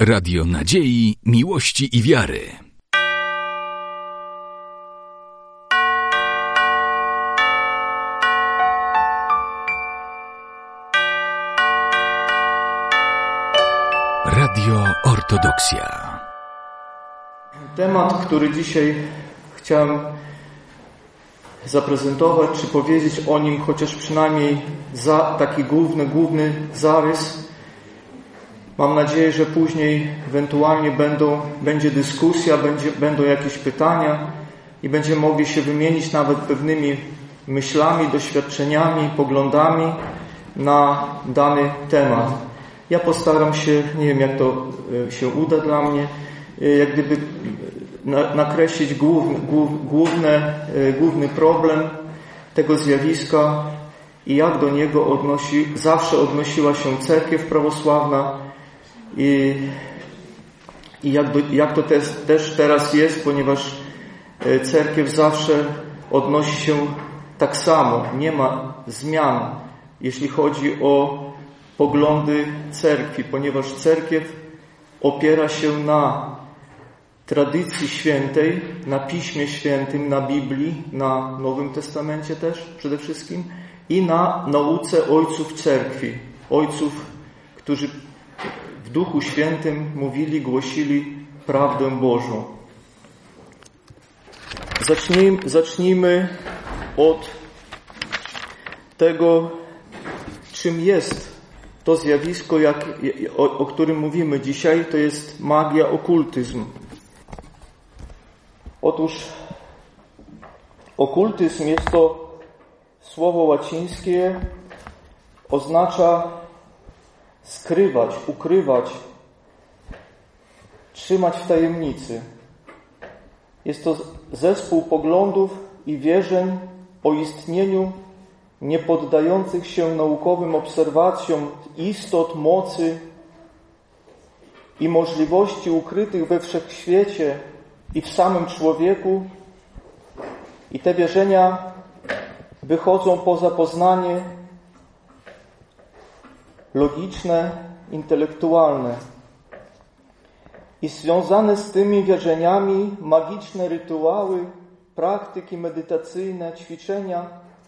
Radio Nadziei, Miłości i Wiary. Radio Ortodoksja. Temat, który dzisiaj chciałem zaprezentować, czy powiedzieć o nim chociaż przynajmniej taki główny zarys. Mam nadzieję, że później ewentualnie będzie dyskusja, będą jakieś pytania i będziemy mogli się wymienić nawet pewnymi myślami, doświadczeniami, poglądami na dany temat. Ja postaram się, nie wiem jak to się uda dla mnie, jak gdyby nakreślić główny problem tego zjawiska i jak do niego zawsze odnosiła się cerkiew prawosławna i jak to też teraz jest, ponieważ cerkiew zawsze odnosi się tak samo, nie ma zmian, jeśli chodzi o poglądy cerkwi, ponieważ cerkiew opiera się na tradycji świętej, na Piśmie Świętym, na Biblii, na Nowym Testamencie też przede wszystkim i na nauce ojców cerkwi, ojców, którzy w Duchu Świętym mówili, głosili prawdę Bożą. Zacznijmy od tego, czym jest to zjawisko, o którym mówimy dzisiaj, to jest magia, okultyzm. Otóż okultyzm jest to słowo łacińskie, oznacza skrywać, ukrywać, trzymać w tajemnicy. Jest to zespół poglądów i wierzeń o istnieniu niepoddających się naukowym obserwacjom istot, mocy i możliwości ukrytych we wszechświecie i w samym człowieku. I te wierzenia wychodzą poza poznanie logiczne, intelektualne. I związane z tymi wierzeniami magiczne rytuały, praktyki medytacyjne, ćwiczenia.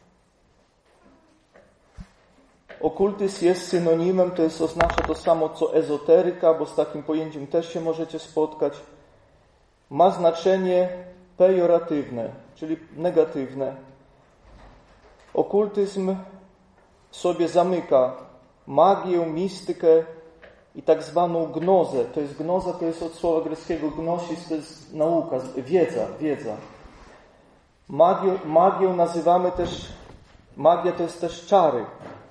Okultyzm jest synonimem, oznacza to samo co ezoteryka, bo z takim pojęciem też się możecie spotkać. Ma znaczenie pejoratywne, czyli negatywne. Okultyzm sobie zamyka magię, mistykę i tak zwaną gnozę. Gnoza to jest od słowa greckiego gnosis, to jest nauka, wiedza. Magią nazywamy też, magia to jest też czary.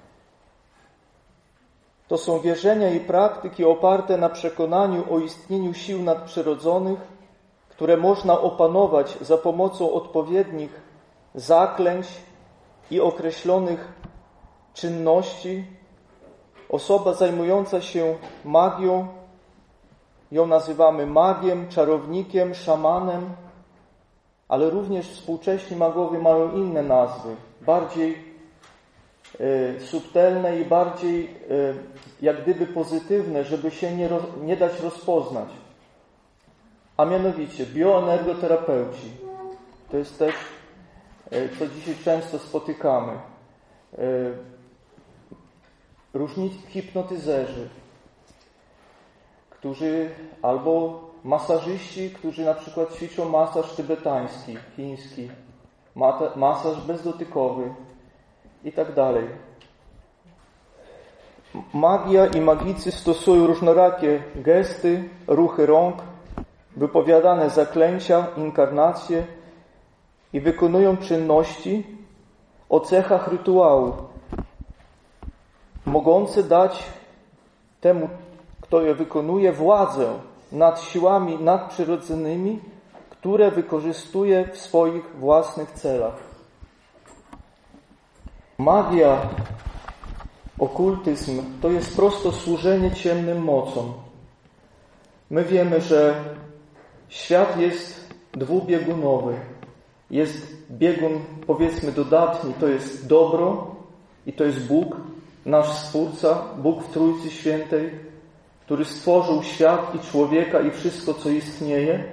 To są wierzenia i praktyki oparte na przekonaniu o istnieniu sił nadprzyrodzonych, które można opanować za pomocą odpowiednich zaklęć i określonych czynności. Osoba zajmująca się magią, ją nazywamy magiem, czarownikiem, szamanem, ale również współcześni magowie mają inne nazwy, bardziej subtelne i bardziej jak gdyby pozytywne, żeby się nie dać rozpoznać. A mianowicie bioenergoterapeuci. To jest też, co dzisiaj często spotykamy. Różni hipnotyzerzy, albo masażyści, którzy na przykład ćwiczą masaż tybetański, chiński, masaż bezdotykowy i tak dalej. Magia i magicy stosują różnorakie gesty, ruchy rąk, wypowiadane zaklęcia, inkarnacje i wykonują czynności o cechach rytuału, mogące dać temu, kto je wykonuje, władzę nad siłami nadprzyrodzonymi, które wykorzystuje w swoich własnych celach. Magia, okultyzm to jest prosto służenie ciemnym mocom. My wiemy, że świat jest dwubiegunowy. Jest biegun, powiedzmy, dodatni, to jest dobro i to jest Bóg, nasz Stwórca, Bóg w Trójcy Świętej. który stworzył świat i człowieka i wszystko, co istnieje.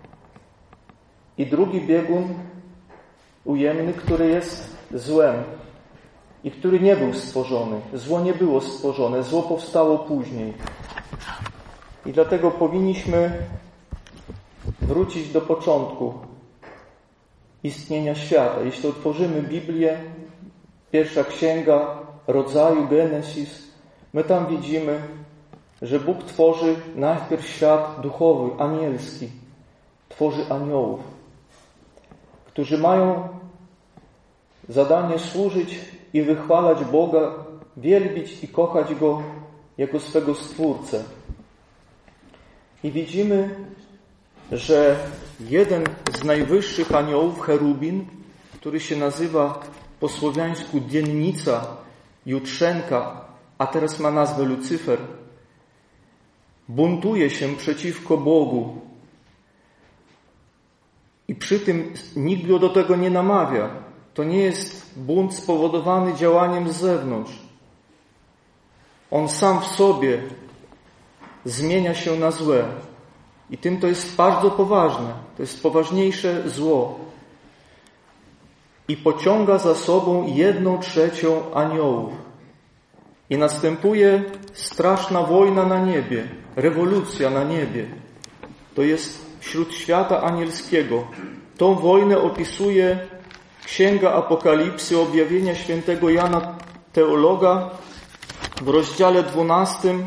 I drugi biegun ujemny, który jest złem i który nie był stworzony. Zło nie było stworzone, zło powstało później. I dlatego powinniśmy wrócić do początku istnienia świata. Jeśli otworzymy Biblię, pierwsza księga rodzaju, Genesis, my tam widzimy, że Bóg tworzy najpierw świat duchowy, anielski. Tworzy aniołów, którzy mają zadanie służyć i wychwalać Boga, wielbić i kochać Go jako swego Stwórcę. I widzimy, że jeden z najwyższych aniołów, cherubin, który się nazywa po słowiańsku dziennica, jutrzenka, a teraz ma nazwę Lucyfer, buntuje się przeciwko Bogu. I przy tym nikt go do tego nie namawia. To nie jest bunt spowodowany działaniem z zewnątrz. On sam w sobie zmienia się na złe. I tym to jest bardzo poważne. To jest poważniejsze zło. I pociąga za sobą 1/3 aniołów. I następuje straszna wojna na niebie. Rewolucja na niebie. To jest wśród świata anielskiego. Tą wojnę opisuje Księga Apokalipsy, objawienia świętego Jana Teologa w rozdziale 12,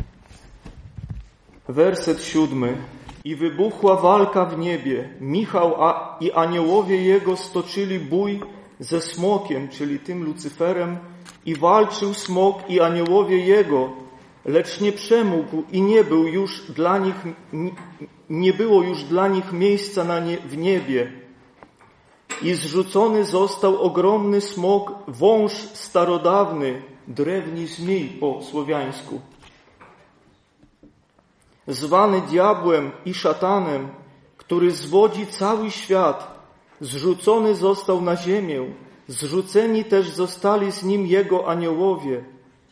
werset 7. I wybuchła walka w niebie. Michał i aniołowie jego stoczyli bój ze smokiem, czyli tym Lucyferem, i walczył smok i aniołowie jego, lecz nie przemógł i nie było już dla nich miejsca w niebie. I zrzucony został ogromny smok, wąż starodawny, drewni zmij po słowiańsku, zwany diabłem i szatanem, który zwodzi cały świat. Zrzucony został na ziemię, zrzuceni też zostali z nim jego aniołowie.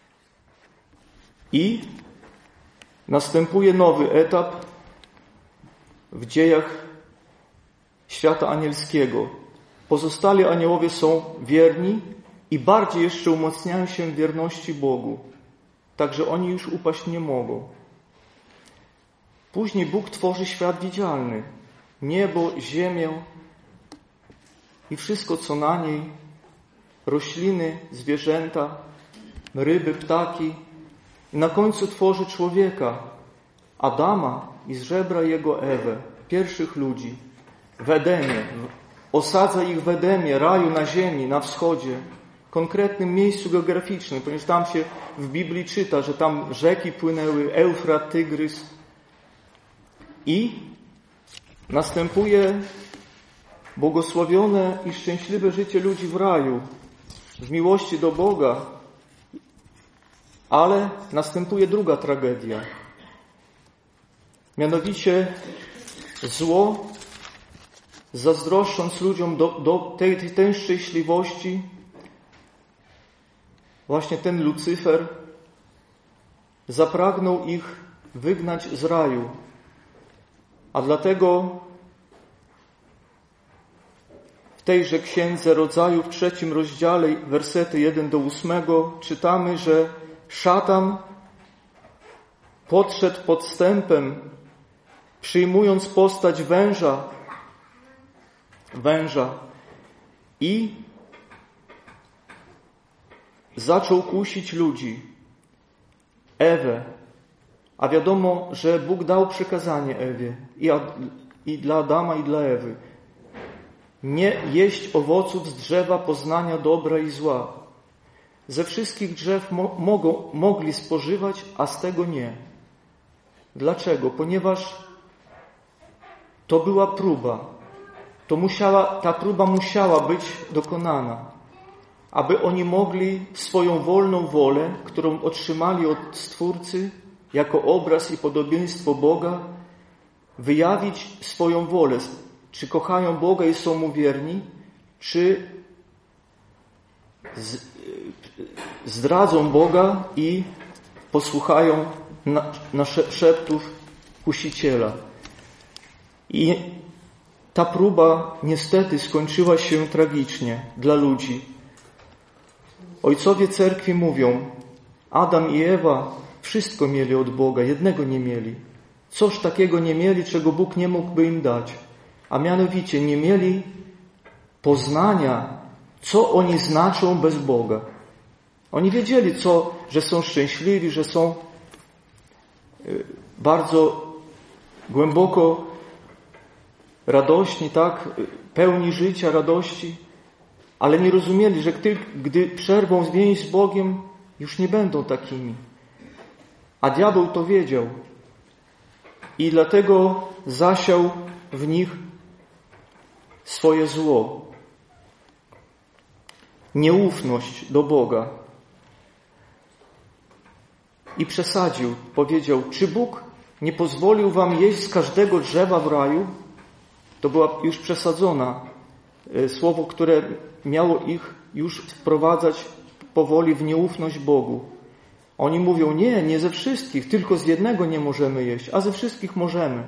I następuje nowy etap w dziejach świata anielskiego. Pozostali aniołowie są wierni i bardziej jeszcze umacniają się w wierności Bogu. Także oni już upaść nie mogą. Później Bóg tworzy świat widzialny. Niebo, ziemię i wszystko, co na niej. Rośliny, zwierzęta, ryby, ptaki. I na końcu tworzy człowieka, Adama i z żebra jego Ewę, pierwszych ludzi, w Edenie. Osadza ich w Edemie, raju na ziemi, na wschodzie, konkretnym miejscu geograficznym, ponieważ tam się w Biblii czyta, że tam rzeki płynęły, Eufrat, Tygrys. I następuje błogosławione i szczęśliwe życie ludzi w raju, w miłości do Boga. Ale następuje druga tragedia. Mianowicie zło, zazdroszcząc ludziom do tej szczęśliwości, właśnie ten Lucyfer zapragnął ich wygnać z raju. A dlatego w tejże Księdze Rodzaju w 3 rozdziale, wersety 1-8 czytamy, że szatan podszedł podstępem, przyjmując postać węża i zaczął kusić ludzi, Ewę. A wiadomo, że Bóg dał przykazanie Ewie i dla Adama, i dla Ewy. Nie jeść owoców z drzewa poznania dobra i zła. Ze wszystkich drzew mogli spożywać, a z tego nie. Dlaczego? Ponieważ to była próba. Ta próba musiała być dokonana, aby oni mogli swoją wolną wolę, którą otrzymali od Stwórcy jako obraz i podobieństwo Boga, wyjawić swoją wolę. Czy kochają Boga i są Mu wierni, czy zdradzą Boga i posłuchają na szeptów kusiciela. I ta próba niestety skończyła się tragicznie dla ludzi. Ojcowie cerkwi mówią, Adam i Ewa wszystko mieli od Boga, jednego nie mieli. Coś takiego nie mieli, czego Bóg nie mógłby im dać. A mianowicie nie mieli poznania, co oni znaczą bez Boga. Oni wiedzieli, że są szczęśliwi, że są bardzo głęboko radośni, tak, pełni życia, radości, ale nie rozumieli, że gdy przerwą więź z Bogiem, już nie będą takimi. A diabeł to wiedział i dlatego zasiał w nich swoje zło. Nieufność do Boga. I przesadził, powiedział, czy Bóg nie pozwolił wam jeść z każdego drzewa w raju? To była już przesadzona słowo, które miało ich już wprowadzać powoli w nieufność Bogu. Oni mówią, nie ze wszystkich, tylko z jednego nie możemy jeść, a ze wszystkich możemy.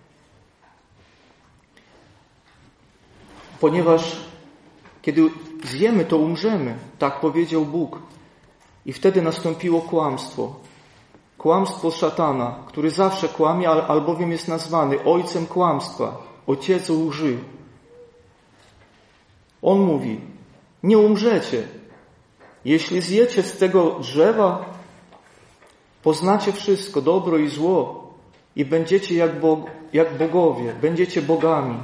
Ponieważ kiedy zjemy, to umrzemy, tak powiedział Bóg. I wtedy nastąpiło kłamstwo. Kłamstwo szatana, który zawsze kłamie, albowiem jest nazwany ojcem kłamstwa, ojciec łży. On mówi, nie umrzecie. Jeśli zjecie z tego drzewa, poznacie wszystko, dobro i zło i będziecie jak bogowie, będziecie bogami.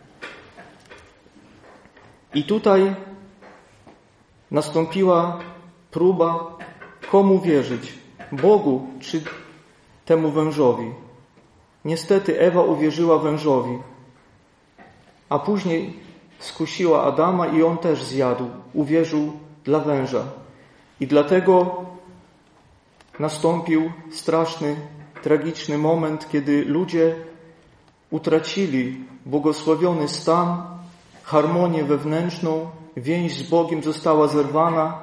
I tutaj nastąpiła próba, komu wierzyć, Bogu czy temu wężowi. Niestety Ewa uwierzyła wężowi, a później skusiła Adama i on też zjadł, uwierzył dla węża. I dlatego nastąpił straszny, tragiczny moment, kiedy ludzie utracili błogosławiony stan, harmonię wewnętrzną, więź z Bogiem została zerwana,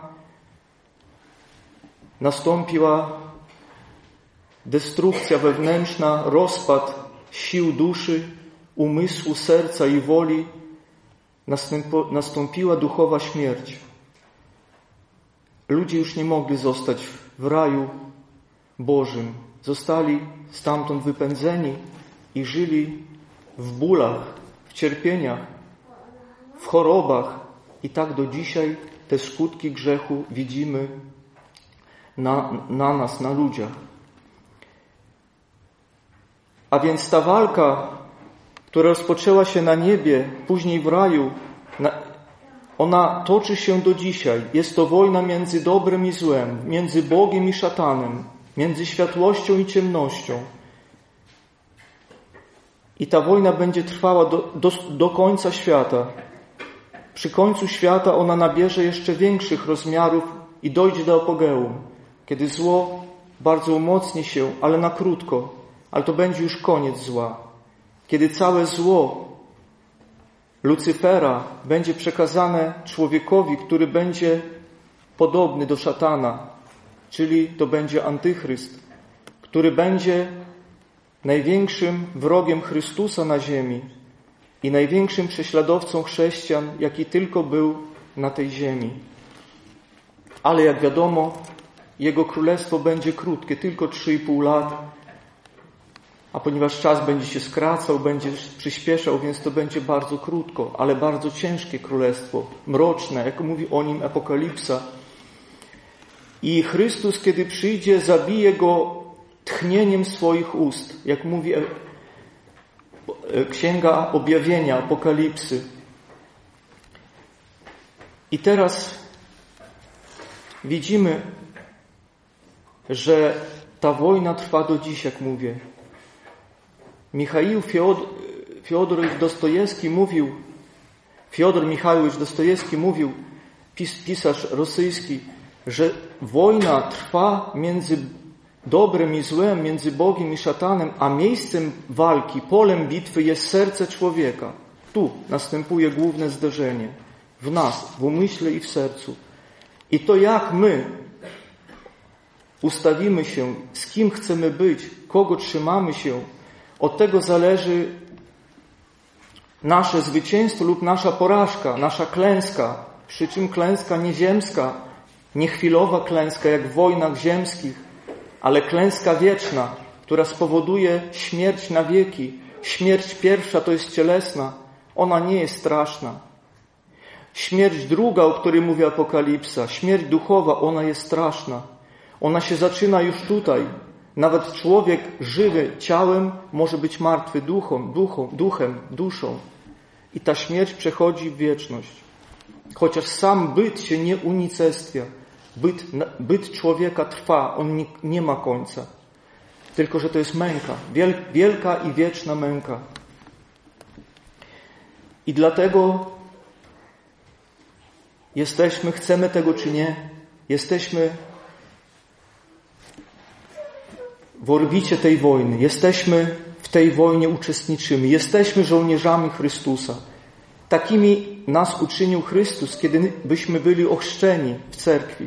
nastąpiła destrukcja wewnętrzna, rozpad sił duszy, umysłu, serca i woli, nastąpiła duchowa śmierć. Ludzie już nie mogli zostać w raju Bożym. Zostali stamtąd wypędzeni i żyli w bólach, w cierpieniach, w chorobach. I tak do dzisiaj te skutki grzechu widzimy na nas, na ludziach. A więc ta walka, która rozpoczęła się na niebie, później w raju, ona toczy się do dzisiaj. Jest to wojna między dobrem i złem, między Bogiem i szatanem, między światłością i ciemnością. I ta wojna będzie trwała do końca świata. Przy końcu świata ona nabierze jeszcze większych rozmiarów i dojdzie do apogeum, kiedy zło bardzo umocni się, ale na krótko, ale to będzie już koniec zła. Kiedy całe zło Lucyfera będzie przekazane człowiekowi, który będzie podobny do szatana, czyli to będzie antychryst, który będzie największym wrogiem Chrystusa na ziemi i największym prześladowcą chrześcijan, jaki tylko był na tej ziemi. Ale jak wiadomo, jego królestwo będzie krótkie, tylko 3,5 lat, a ponieważ czas będzie się skracał, będzie przyspieszał, więc to będzie bardzo krótko, ale bardzo ciężkie królestwo, mroczne, jak mówi o nim Apokalipsa. I Chrystus, kiedy przyjdzie, zabije go tchnieniem swoich ust, jak mówi Księga Objawienia, Apokalipsy. I teraz widzimy, że ta wojna trwa do dziś, jak mówię. Fiodor Michajłowicz Dostojewski mówił, pisarz rosyjski, że wojna trwa między dobrem i złem, między Bogiem i szatanem, a miejscem walki, polem bitwy jest serce człowieka. Tu następuje główne zderzenie. W nas, w umyśle i w sercu. I to jak my ustawimy się, z kim chcemy być, kogo trzymamy się, od tego zależy nasze zwycięstwo lub nasza porażka, nasza klęska. Przy czym klęska nie ziemska, nie chwilowa klęska jak w wojnach ziemskich, ale klęska wieczna, która spowoduje śmierć na wieki. Śmierć pierwsza to jest cielesna, ona nie jest straszna. Śmierć druga, o której mówi Apokalipsa, śmierć duchowa, ona jest straszna. Ona się zaczyna już tutaj. Nawet człowiek żywy ciałem może być martwy duchem, duszą. I ta śmierć przechodzi w wieczność. Chociaż sam byt się nie unicestwia. Byt człowieka trwa, on nie ma końca. Tylko że to jest męka. Wielka i wieczna męka. I dlatego jesteśmy, chcemy tego czy nie, jesteśmy w orbicie tej wojny. Jesteśmy w tej wojnie, uczestniczymy. Jesteśmy żołnierzami Chrystusa. Takimi nas uczynił Chrystus, kiedy byśmy byli ochrzczeni w cerkwi.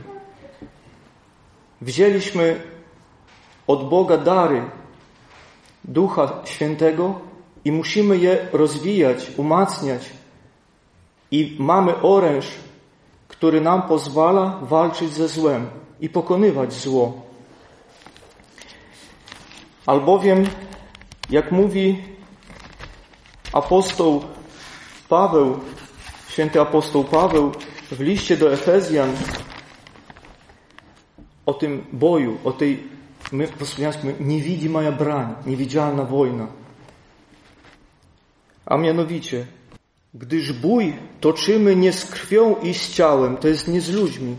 Wzięliśmy od Boga dary Ducha Świętego i musimy je rozwijać, umacniać. I mamy oręż, który nam pozwala walczyć ze złem i pokonywać zło. Albowiem, jak mówi apostoł Paweł, święty apostoł Paweł w liście do Efezjan o tym boju, o tej, my po słowiańsku niewidzimая brań, niewidzialna wojna. A mianowicie, gdyż bój toczymy nie z krwią i z ciałem, to jest nie z ludźmi,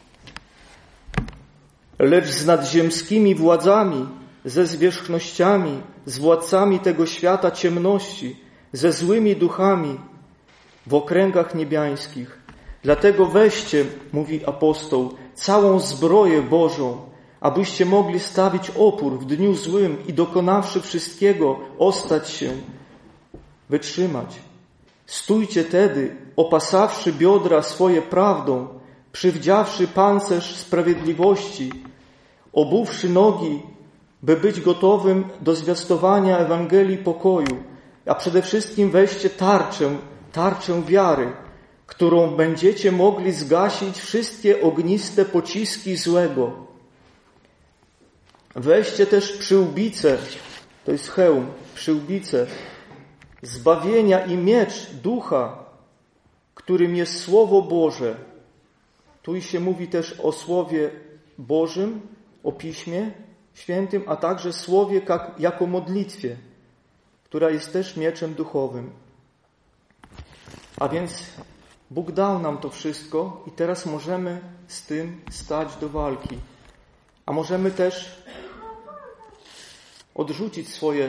lecz z nadziemskimi władzami, ze zwierzchnościami, z władcami tego świata ciemności, ze złymi duchami w okręgach niebiańskich. Dlatego weźcie, mówi apostoł, całą zbroję Bożą, abyście mogli stawić opór w dniu złym i dokonawszy wszystkiego, ostać się, wytrzymać. Stójcie tedy, opasawszy biodra swoje prawdą, przywdziawszy pancerz sprawiedliwości, obuwszy nogi, by być gotowym do zwiastowania Ewangelii pokoju, a przede wszystkim weźcie tarczę wiary, którą będziecie mogli zgasić wszystkie ogniste pociski złego. Weźcie też przyłbicę, to jest hełm, przyłbicę zbawienia i miecz Ducha, którym jest Słowo Boże. Tu się mówi też o Słowie Bożym, o Piśmie Świętym, a także Słowie jako modlitwie, która jest też mieczem duchowym. A więc Bóg dał nam to wszystko i teraz możemy z tym stać do walki. A możemy też odrzucić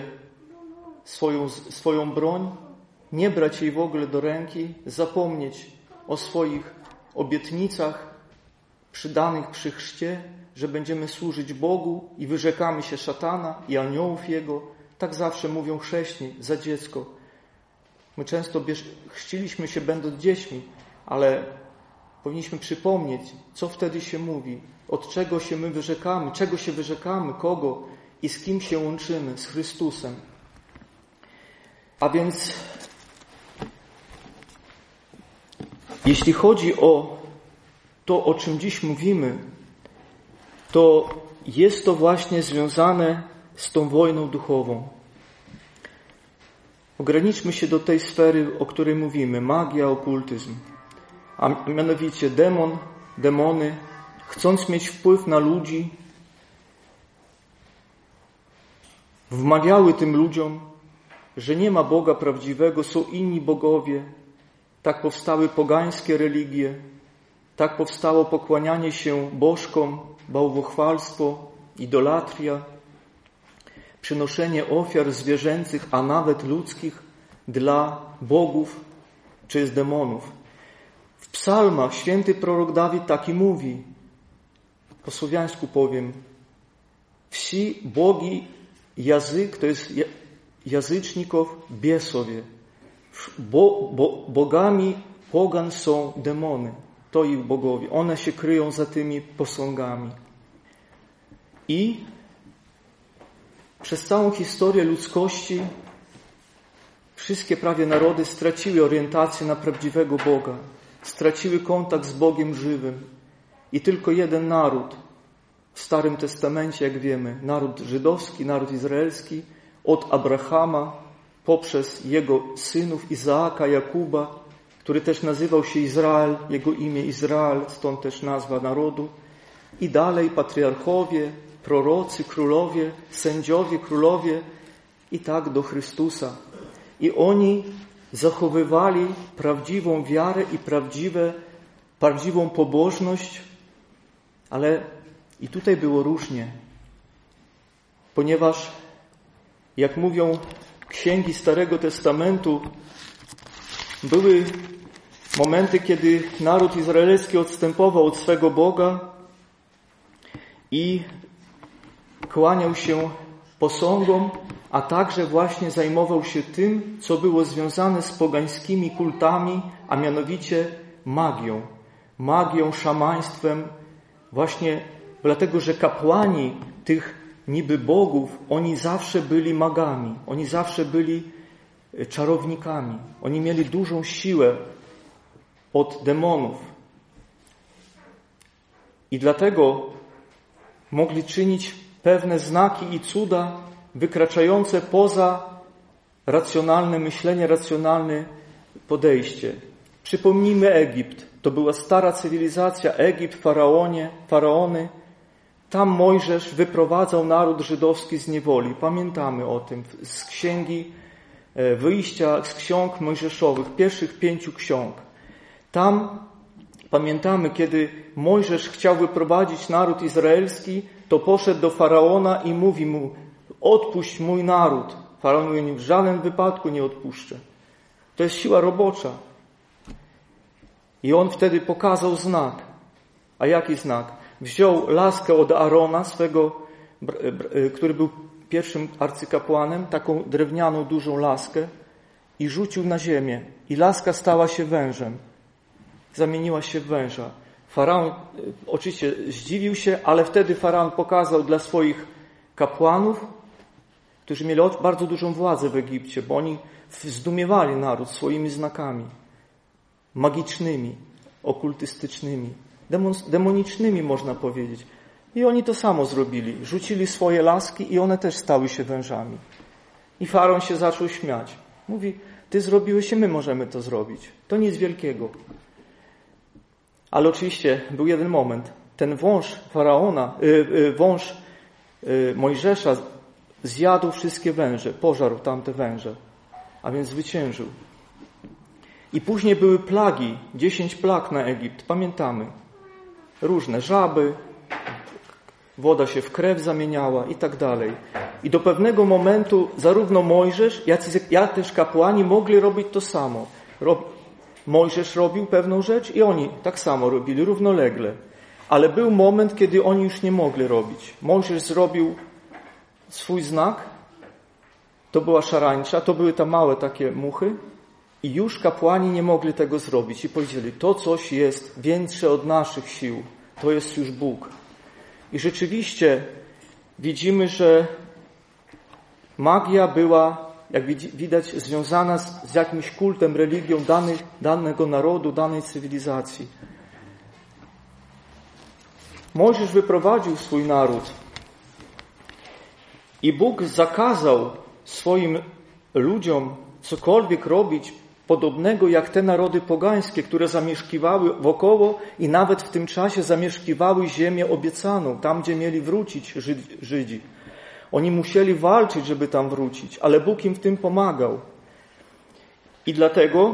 swoją broń, nie brać jej w ogóle do ręki, zapomnieć o swoich obietnicach przydanych przy chrzcie, że będziemy służyć Bogu i wyrzekamy się szatana i aniołów Jego. Tak zawsze mówią chrześni za dziecko. My często chrzciliśmy się będąc dziećmi, ale powinniśmy przypomnieć, co wtedy się mówi, od czego się my wyrzekamy, czego się wyrzekamy, kogo i z kim się łączymy, z Chrystusem. A więc jeśli chodzi o to, o czym dziś mówimy, to jest to właśnie związane z tą wojną duchową. Ograniczmy się do tej sfery, o której mówimy, magia, okultyzm. A mianowicie demony, chcąc mieć wpływ na ludzi, wmawiały tym ludziom, że nie ma Boga prawdziwego, są inni bogowie. Tak powstały pogańskie religie, tak powstało pokłanianie się bożkom, bałwochwalstwo, idolatria, przynoszenie ofiar zwierzęcych, a nawet ludzkich dla bogów czy z demonów. W psalmach święty prorok Dawid taki mówi, po słowiańsku powiem, wsi bogi jazyk, to jest jazyczników biesowie. Bogami pogan są demony. To ich bogowie. One się kryją za tymi posągami. I przez całą historię ludzkości wszystkie prawie narody straciły orientację na prawdziwego Boga. Straciły kontakt z Bogiem żywym. I tylko jeden naród w Starym Testamencie, jak wiemy, naród żydowski, naród izraelski, od Abrahama poprzez jego synów Izaaka, Jakuba, który też nazywał się Izrael, jego imię Izrael, stąd też nazwa narodu, i dalej patriarchowie, prorocy, królowie, sędziowie, królowie i tak do Chrystusa. I oni zachowywali prawdziwą wiarę i prawdziwą pobożność, ale i tutaj było różnie, ponieważ, jak mówią księgi Starego Testamentu, były momenty, kiedy naród izraelski odstępował od swego Boga i kłaniał się posągom, a także właśnie zajmował się tym, co było związane z pogańskimi kultami, a mianowicie magią, szamaństwem, właśnie dlatego, że kapłani tych niby bogów, oni zawsze byli magami, oni zawsze byli czarownikami, oni mieli dużą siłę od demonów i dlatego mogli czynić pewne znaki i cuda wykraczające poza racjonalne myślenie, racjonalne podejście. Przypomnijmy Egipt. To była stara cywilizacja, Egipt, faraony. Tam Mojżesz wyprowadzał naród żydowski z niewoli. Pamiętamy o tym z księgi wyjścia, z ksiąg mojżeszowych, pierwszych 5 ksiąg. Tam pamiętamy, kiedy Mojżesz chciał wyprowadzić naród izraelski, to poszedł do Faraona i mówi mu: odpuść mój naród. Faraon mówi: w żadnym wypadku nie odpuszczę. To jest siła robocza. I on wtedy pokazał znak. A jaki znak? Wziął laskę od Aarona, który był pierwszym arcykapłanem, taką drewnianą, dużą laskę i rzucił na ziemię. I laska stała się wężem. Zamieniła się w węża. Faraon oczywiście zdziwił się, ale wtedy Faraon pokazał dla swoich kapłanów, którzy mieli bardzo dużą władzę w Egipcie, bo oni zdumiewali naród swoimi znakami magicznymi, okultystycznymi, demonicznymi można powiedzieć. I oni to samo zrobili. Rzucili swoje laski i one też stały się wężami. I Faraon się zaczął śmiać. Mówi: ty zrobiłeś i my możemy to zrobić. To nic wielkiego. Ale oczywiście był jeden moment. Ten wąż Mojżesza zjadł wszystkie węże, pożarł tamte węże, a więc zwyciężył. I później były plagi, 10 plag na Egipt, pamiętamy. Różne żaby, woda się w krew zamieniała i tak dalej. I do pewnego momentu zarówno Mojżesz, jak też kapłani mogli robić to samo. Mojżesz robił pewną rzecz i oni tak samo robili, równolegle. Ale był moment, kiedy oni już nie mogli robić. Mojżesz zrobił swój znak, to była szarańcza, to były te małe takie muchy i już kapłani nie mogli tego zrobić. I powiedzieli: to coś jest większe od naszych sił, to jest już Bóg. I rzeczywiście widzimy, że magia była, jak widać, związana z jakimś kultem, religią danego narodu, danej cywilizacji. Mojżesz wyprowadził swój naród i Bóg zakazał swoim ludziom cokolwiek robić podobnego jak te narody pogańskie, które zamieszkiwały wokoło i nawet w tym czasie zamieszkiwały ziemię obiecaną, tam gdzie mieli wrócić Żydzi. Oni musieli walczyć, żeby tam wrócić, ale Bóg im w tym pomagał. I dlatego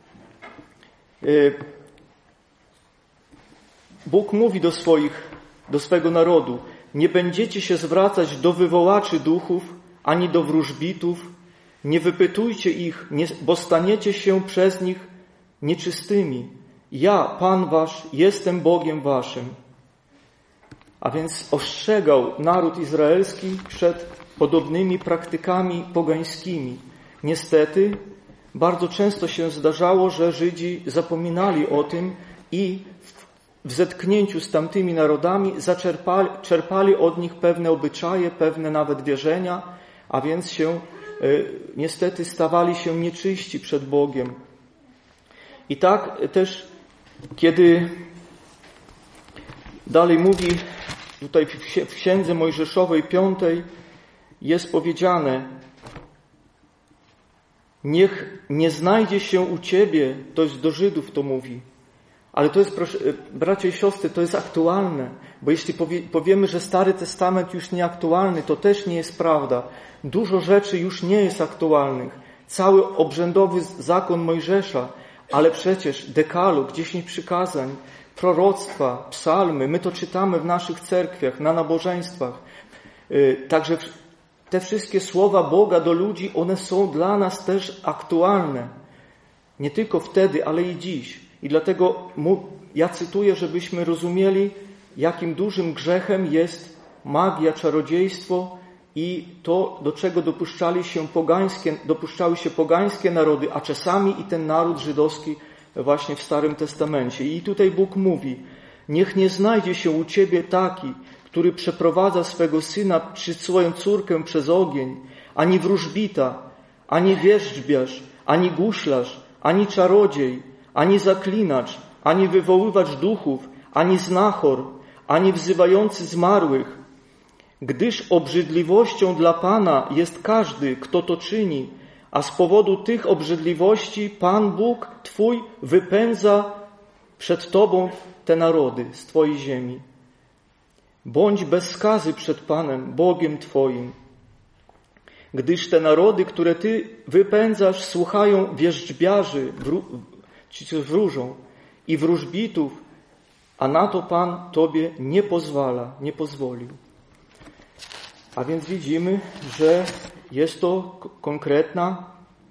Bóg mówi do swego narodu: nie będziecie się zwracać do wywołaczy duchów, ani do wróżbitów, nie wypytujcie ich, bo staniecie się przez nich nieczystymi. Ja, Pan wasz, jestem Bogiem waszym. A więc ostrzegał naród izraelski przed podobnymi praktykami pogańskimi. Niestety, bardzo często się zdarzało, że Żydzi zapominali o tym i w zetknięciu z tamtymi narodami czerpali od nich pewne obyczaje, pewne nawet wierzenia, a więc niestety stawali się nieczyści przed Bogiem. I tak też, kiedy dalej mówi tutaj w Księdze Mojżeszowej 5 jest powiedziane: niech nie znajdzie się u Ciebie, to jest do Żydów to mówi, ale to jest, proszę, bracia i siostry, to jest aktualne, bo jeśli powiemy, że Stary Testament już nieaktualny, to też nie jest prawda. Dużo rzeczy już nie jest aktualnych. Cały obrzędowy zakon Mojżesza, ale przecież dekalog, 10 przykazań, proroctwa, psalmy, my to czytamy w naszych cerkwiach, na nabożeństwach. Także te wszystkie słowa Boga do ludzi, one są dla nas też aktualne. Nie tylko wtedy, ale i dziś. I dlatego ja cytuję, żebyśmy rozumieli, jakim dużym grzechem jest magia, czarodziejstwo i to, do czego dopuszczały się pogańskie narody, a czasami i ten naród żydowski właśnie w Starym Testamencie. I tutaj Bóg mówi: niech nie znajdzie się u Ciebie taki, który przeprowadza swego syna czy swoją córkę przez ogień, ani wróżbita, ani wierzbiarz, ani guślarz, ani czarodziej, ani zaklinacz, ani wywoływacz duchów, ani znachor, ani wzywający zmarłych. Gdyż obrzydliwością dla Pana jest każdy, kto to czyni, a z powodu tych obrzydliwości Pan Bóg Twój wypędza przed Tobą te narody z Twojej ziemi. Bądź bez skazy przed Panem, Bogiem Twoim. Gdyż te narody, które Ty wypędzasz, słuchają wierzbiarzy, ci co wróżą, i wróżbitów, a na to Pan Tobie nie pozwolił. A więc widzimy, że jest to konkretna,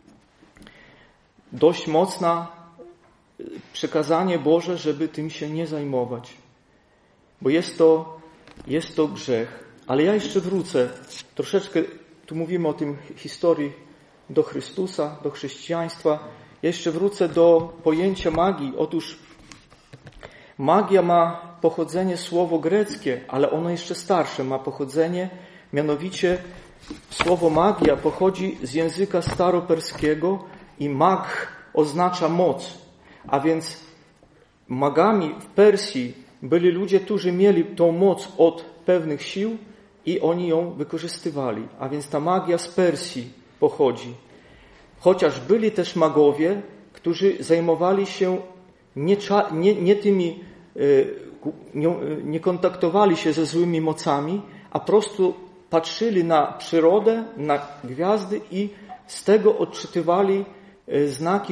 dość mocna przekazanie Boże, żeby tym się nie zajmować. Bo jest to grzech. Ale ja jeszcze wrócę troszeczkę, tu mówimy o tym historii do Chrystusa, do chrześcijaństwa. Ja jeszcze wrócę do pojęcia magii. Otóż magia ma pochodzenie słowo greckie, ale ono jeszcze starsze ma pochodzenie. Mianowicie słowo magia pochodzi z języka staroperskiego i mag oznacza moc. A więc magami w Persji byli ludzie, którzy mieli tą moc od pewnych sił i oni ją wykorzystywali. A więc ta magia z Persji pochodzi. Chociaż byli też magowie, którzy zajmowali się nie kontaktowali się ze złymi mocami, a po prostu patrzyli na przyrodę, na gwiazdy i z tego odczytywali znaki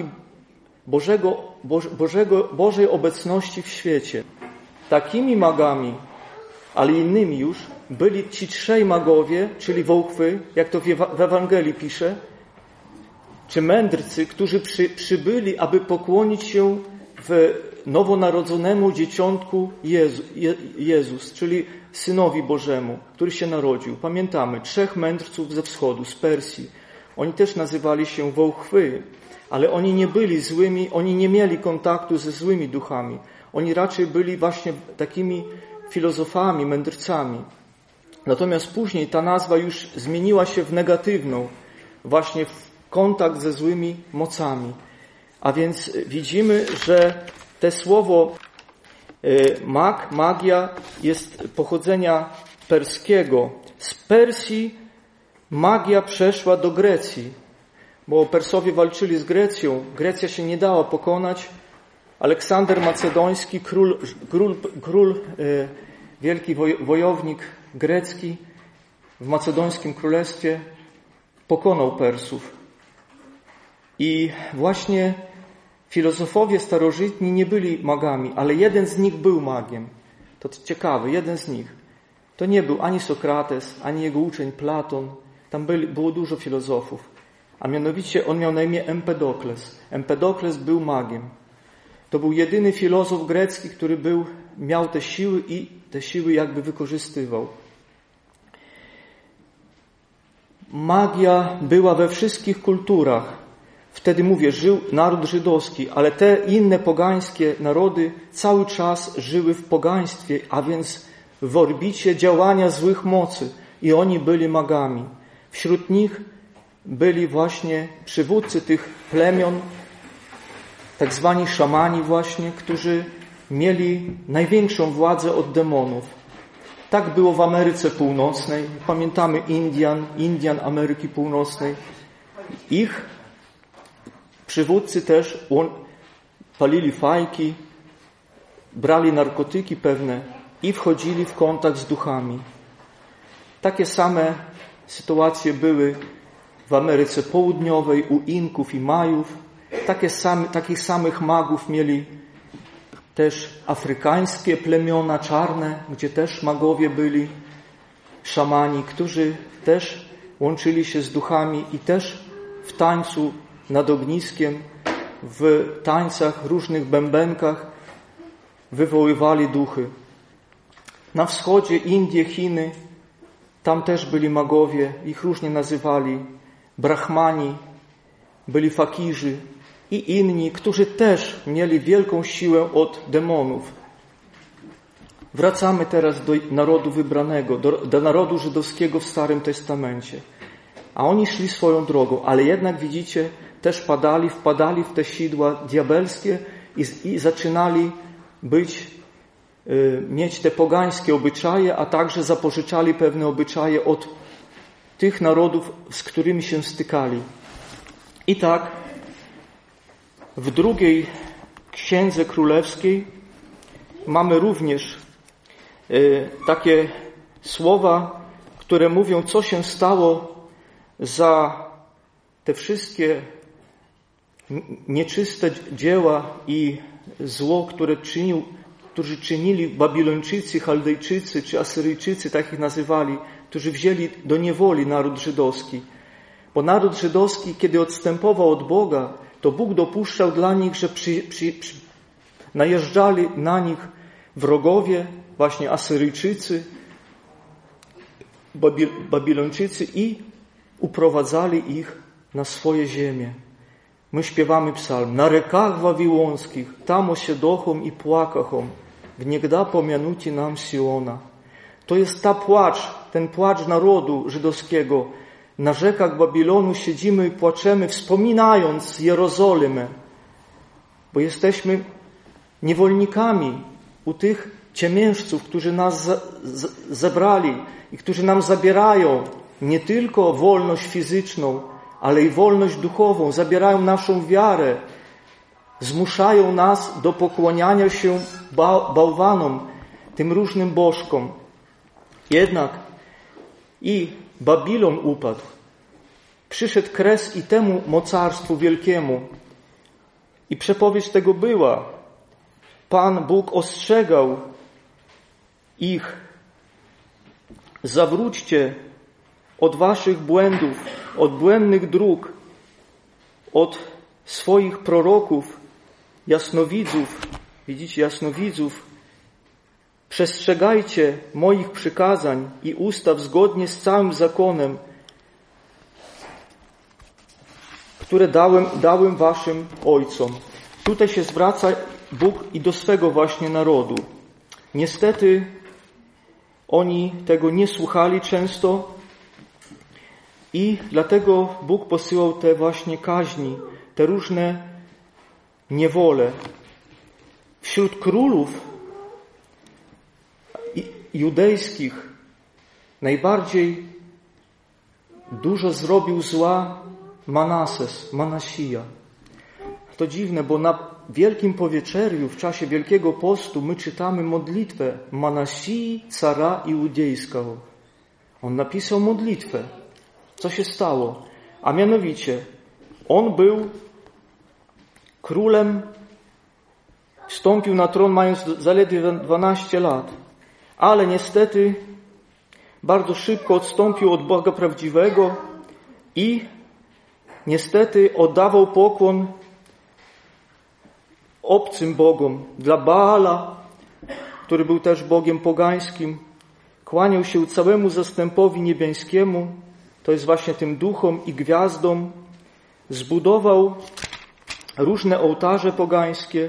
Bożej obecności w świecie. Takimi magami, ale innymi już, byli ci trzej magowie, czyli wołchwy, jak to w Ewangelii pisze, czy mędrcy, którzy przybyli, aby pokłonić się w nowonarodzonemu dzieciątku Jezus, czyli Synowi Bożemu, który się narodził. Pamiętamy, 3 mędrców ze wschodu, z Persji. Oni też nazywali się wołchwy, ale oni nie byli złymi, oni nie mieli kontaktu ze złymi duchami. Oni raczej byli właśnie takimi filozofami, mędrcami. Natomiast później ta nazwa już zmieniła się w negatywną, właśnie w kontakt ze złymi mocami. A więc widzimy, że te słowo magia jest pochodzenia perskiego. Z Persji magia przeszła do Grecji, bo Persowie walczyli z Grecją. Grecja się nie dała pokonać. Aleksander Macedoński, król wielki wojownik grecki w Macedońskim Królestwie pokonał Persów. I właśnie filozofowie starożytni nie byli magami, ale jeden z nich był magiem. To ciekawe, jeden z nich. To nie był ani Sokrates, ani jego uczeń Platon. Tam było dużo filozofów. A mianowicie on miał na imię Empedokles. Empedokles był magiem. To był jedyny filozof grecki, który miał te siły i te siły jakby wykorzystywał. Magia była we wszystkich kulturach. wtedy mówię, żył naród żydowski, ale te inne pogańskie narody cały czas żyły w pogaństwie, a więc w orbicie działania złych mocy i oni byli magami. Wśród nich byli właśnie przywódcy tych plemion, tak zwani szamani właśnie, którzy mieli największą władzę od demonów. Tak było w Ameryce Północnej. Pamiętamy Indian Ameryki Północnej. Ich przywódcy też palili fajki, brali narkotyki pewne i wchodzili w kontakt z duchami. Takie same sytuacje były w Ameryce Południowej u Inków i Majów. Takich samych magów mieli też afrykańskie plemiona czarne, gdzie też magowie byli, szamani, którzy też łączyli się z duchami i też w tańcu nad ogniskiem, w tańcach, różnych bębenkach wywoływali duchy. Na wschodzie Indie, Chiny, tam też byli magowie, ich różnie nazywali, brahmani, byli fakirzy i inni, którzy też mieli wielką siłę od demonów. Wracamy teraz do narodu wybranego, do narodu żydowskiego w Starym Testamencie. A oni szli swoją drogą, ale jednak widzicie, też wpadali w te sidła diabelskie i zaczynali mieć te pogańskie obyczaje, a także zapożyczali pewne obyczaje od tych narodów, z którymi się stykali. I tak w drugiej Księdze Królewskiej mamy również takie słowa, które mówią, co się stało za te wszystkie nieczyste dzieła i zło, którzy czynili Babilończycy, Chaldejczycy czy Asyryjczycy, tak ich nazywali, którzy wzięli do niewoli naród żydowski. Bo naród żydowski, kiedy odstępował od Boga, to Bóg dopuszczał dla nich, że najeżdżali na nich wrogowie, właśnie Asyryjczycy, Babilończycy i uprowadzali ich na swoje ziemię. My śpiewamy psalm. Na rekach wawiłonskich, tam osiedochom i płakachom, gniegda pomianuci nam Siona. To jest ten płacz narodu żydowskiego. Na rzekach Babilonu siedzimy i płaczemy, wspominając Jerozolimę, bo jesteśmy niewolnikami u tych ciemiężców, którzy nas zebrali i którzy nam zabierają nie tylko wolność fizyczną, ale i wolność duchową, zabierają naszą wiarę, zmuszają nas do pokłaniania się bałwanom, tym różnym bożkom. Jednak i Babilon upadł. Przyszedł kres i temu mocarstwu wielkiemu. I przepowiedź tego była. Pan Bóg ostrzegał ich. Zawróćcie od waszych błędów, od błędnych dróg, od swoich proroków, jasnowidzów. Widzicie, jasnowidzów. Przestrzegajcie moich przykazań i ustaw zgodnie z całym zakonem, które dałem waszym ojcom. Tutaj się zwraca Bóg i do swego właśnie narodu. Niestety oni tego nie słuchali często i dlatego Bóg posyłał te właśnie kaźni, te różne niewole. Wśród królów judejskich najbardziej dużo zrobił zła Manasija. To dziwne, bo na Wielkim Powieczerju w czasie Wielkiego Postu my czytamy modlitwę Manasii cara Iudejskiego. On napisał modlitwę. Co się stało? A mianowicie on był królem, wstąpił na tron mając zaledwie 12 lat. Ale niestety bardzo szybko odstąpił od Boga prawdziwego i niestety oddawał pokłon obcym bogom. Dla Baala, który był też bogiem pogańskim, kłaniał się całemu zastępowi niebiańskiemu, to jest właśnie tym duchom i gwiazdom, zbudował różne ołtarze pogańskie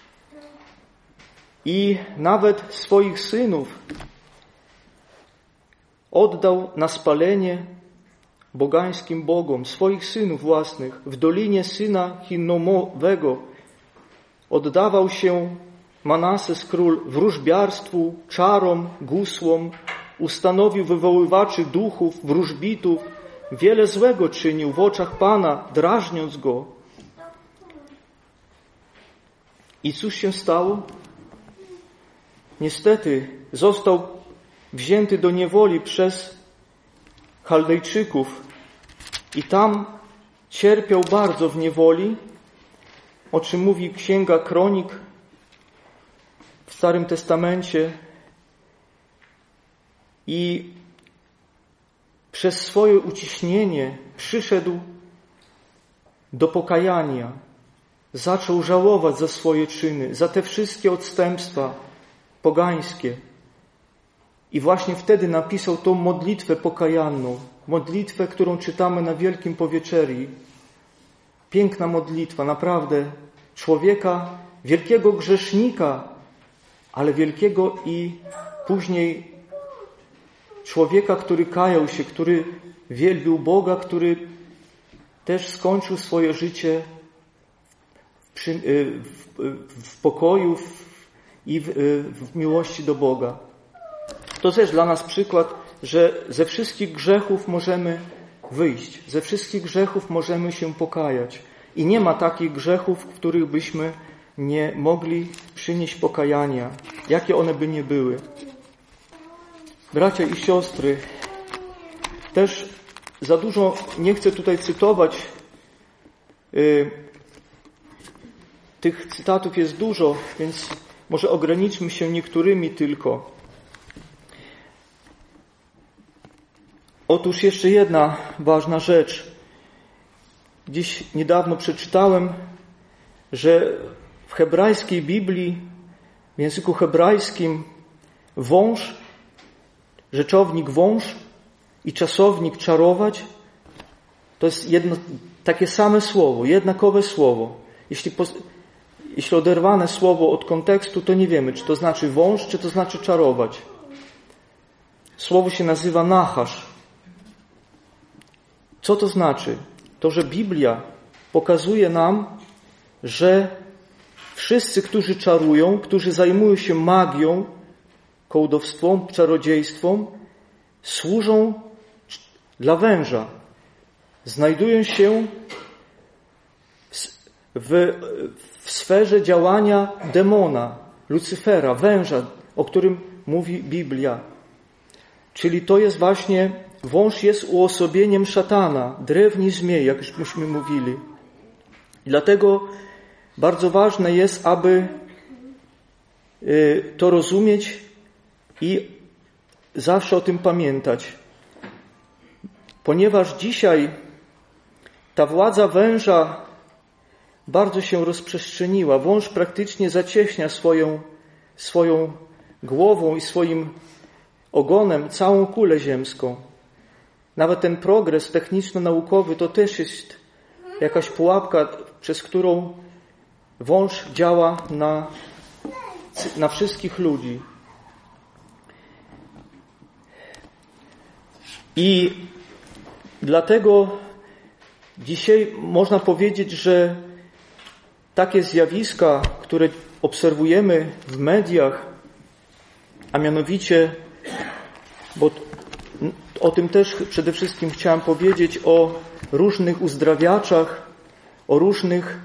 i nawet swoich synów oddał na spalenie pogańskim bogom, swoich synów własnych. W dolinie syna Hinnomowego oddawał się Manases król wróżbiarstwu, czarom, gusłom, ustanowił wywoływaczy duchów, wróżbitów, wiele złego czynił w oczach Pana, drażniąc Go. I cóż się stało? Niestety został wzięty do niewoli przez Chaldejczyków i tam cierpiał bardzo w niewoli, o czym mówi Księga Kronik w Starym Testamencie. I przez swoje uciśnienie przyszedł do pokajania. Zaczął żałować za swoje czyny, za te wszystkie odstępstwa pogańskie. I właśnie wtedy napisał tą modlitwę pokajanną, modlitwę, którą czytamy na Wielkim Poweczerii. Piękna modlitwa, naprawdę człowieka, wielkiego grzesznika, ale wielkiego i później człowieka, który kajał się, który wielbił Boga, który też skończył swoje życie w pokoju i w miłości do Boga. To też dla nas przykład, że ze wszystkich grzechów możemy wyjść, ze wszystkich grzechów możemy się pokajać. I nie ma takich grzechów, w których byśmy nie mogli przynieść pokajania, jakie one by nie były. Bracia i siostry, też za dużo nie chcę tutaj cytować. Tych cytatów jest dużo, więc może ograniczmy się niektórymi tylko. Otóż jeszcze jedna ważna rzecz. Dziś niedawno przeczytałem, że w hebrajskiej Biblii, w języku hebrajskim wąż, rzeczownik wąż i czasownik czarować to jest jedno takie same słowo, jednakowe słowo. Jeśli oderwane słowo od kontekstu, to nie wiemy, czy to znaczy wąż, czy to znaczy czarować. Słowo się nazywa nachasz. Co to znaczy? To, że Biblia pokazuje nam, że wszyscy, którzy czarują, którzy zajmują się magią, kołdowstwem, czarodziejstwem, służą dla węża. Znajdują się w sferze działania demona, Lucyfera, węża, o którym mówi Biblia. Czyli to jest właśnie, wąż jest uosobieniem szatana, drewni zmiej, jak już myśmy mówili. I dlatego bardzo ważne jest, aby to rozumieć i zawsze o tym pamiętać. Ponieważ dzisiaj ta władza węża bardzo się rozprzestrzeniła. Wąż praktycznie zacieśnia swoją głową i swoim ogonem całą kulę ziemską. Nawet ten progres techniczno-naukowy to też jest jakaś pułapka, przez którą wąż działa na wszystkich ludzi. I dlatego dzisiaj można powiedzieć, że takie zjawiska, które obserwujemy w mediach, a mianowicie, bo o tym też przede wszystkim chciałem powiedzieć, o różnych uzdrawiaczach, o różnych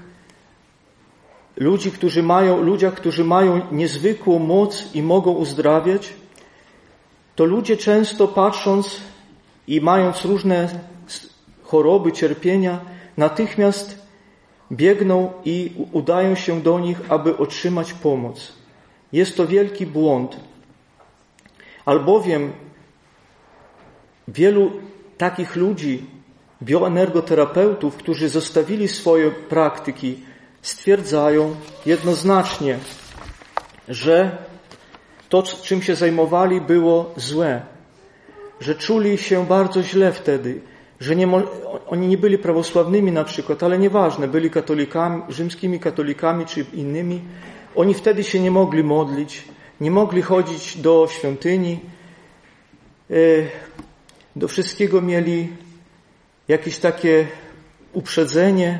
ludziach, którzy mają niezwykłą moc i mogą uzdrawiać, to ludzie często patrząc i mając różne choroby, cierpienia, natychmiast biegną i udają się do nich, aby otrzymać pomoc. Jest to wielki błąd. Albowiem wielu takich ludzi, bioenergoterapeutów, którzy zostawili swoje praktyki, stwierdzają jednoznacznie, że to, czym się zajmowali, było złe, że czuli się bardzo źle wtedy, że oni nie byli prawosławnymi na przykład, ale nieważne, byli katolikami, rzymskimi katolikami czy innymi. Oni wtedy się nie mogli modlić, nie mogli chodzić do świątyni, do wszystkiego mieli jakieś takie uprzedzenie,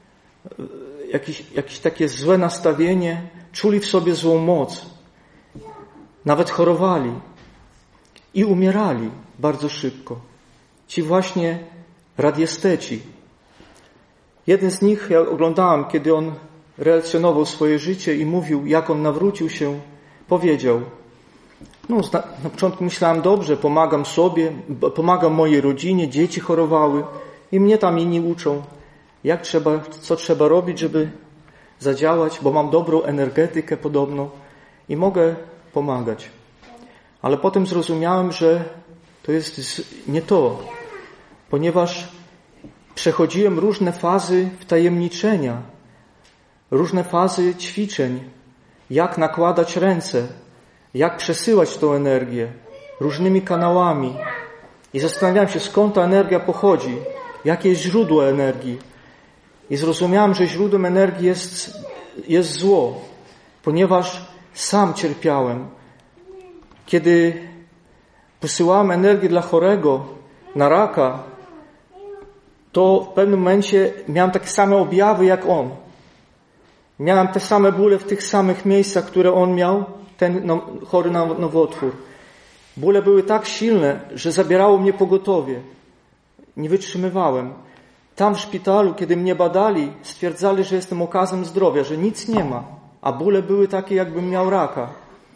jakieś takie złe nastawienie, czuli w sobie złą moc. Nawet chorowali i umierali bardzo szybko. Ci właśnie radiesteci. Jeden z nich, ja oglądałem, kiedy on relacjonował swoje życie i mówił, jak on nawrócił się, powiedział: na początku myślałem, dobrze, pomagam sobie, pomagam mojej rodzinie, dzieci chorowały i mnie tam inni uczą, co trzeba robić, żeby zadziałać, bo mam dobrą energetykę podobną i mogę pomagać. Ale potem zrozumiałem, że to jest nie to, ponieważ przechodziłem różne fazy wtajemniczenia, różne fazy ćwiczeń, jak nakładać ręce, jak przesyłać tą energię różnymi kanałami. I zastanawiałem się, skąd ta energia pochodzi, jakie jest źródło energii. I zrozumiałem, że źródłem energii jest zło, ponieważ sam cierpiałem. Kiedy posyłałem energię dla chorego na raka, to w pewnym momencie miałem takie same objawy jak on. Miałem te same bóle w tych samych miejscach, które on miał, ten chory na nowotwór. Bóle były tak silne, że zabierało mnie pogotowie. Nie wytrzymywałem. Tam w szpitalu, kiedy mnie badali, stwierdzali, że jestem okazem zdrowia, że nic nie ma. A bóle były takie, jakbym miał raka.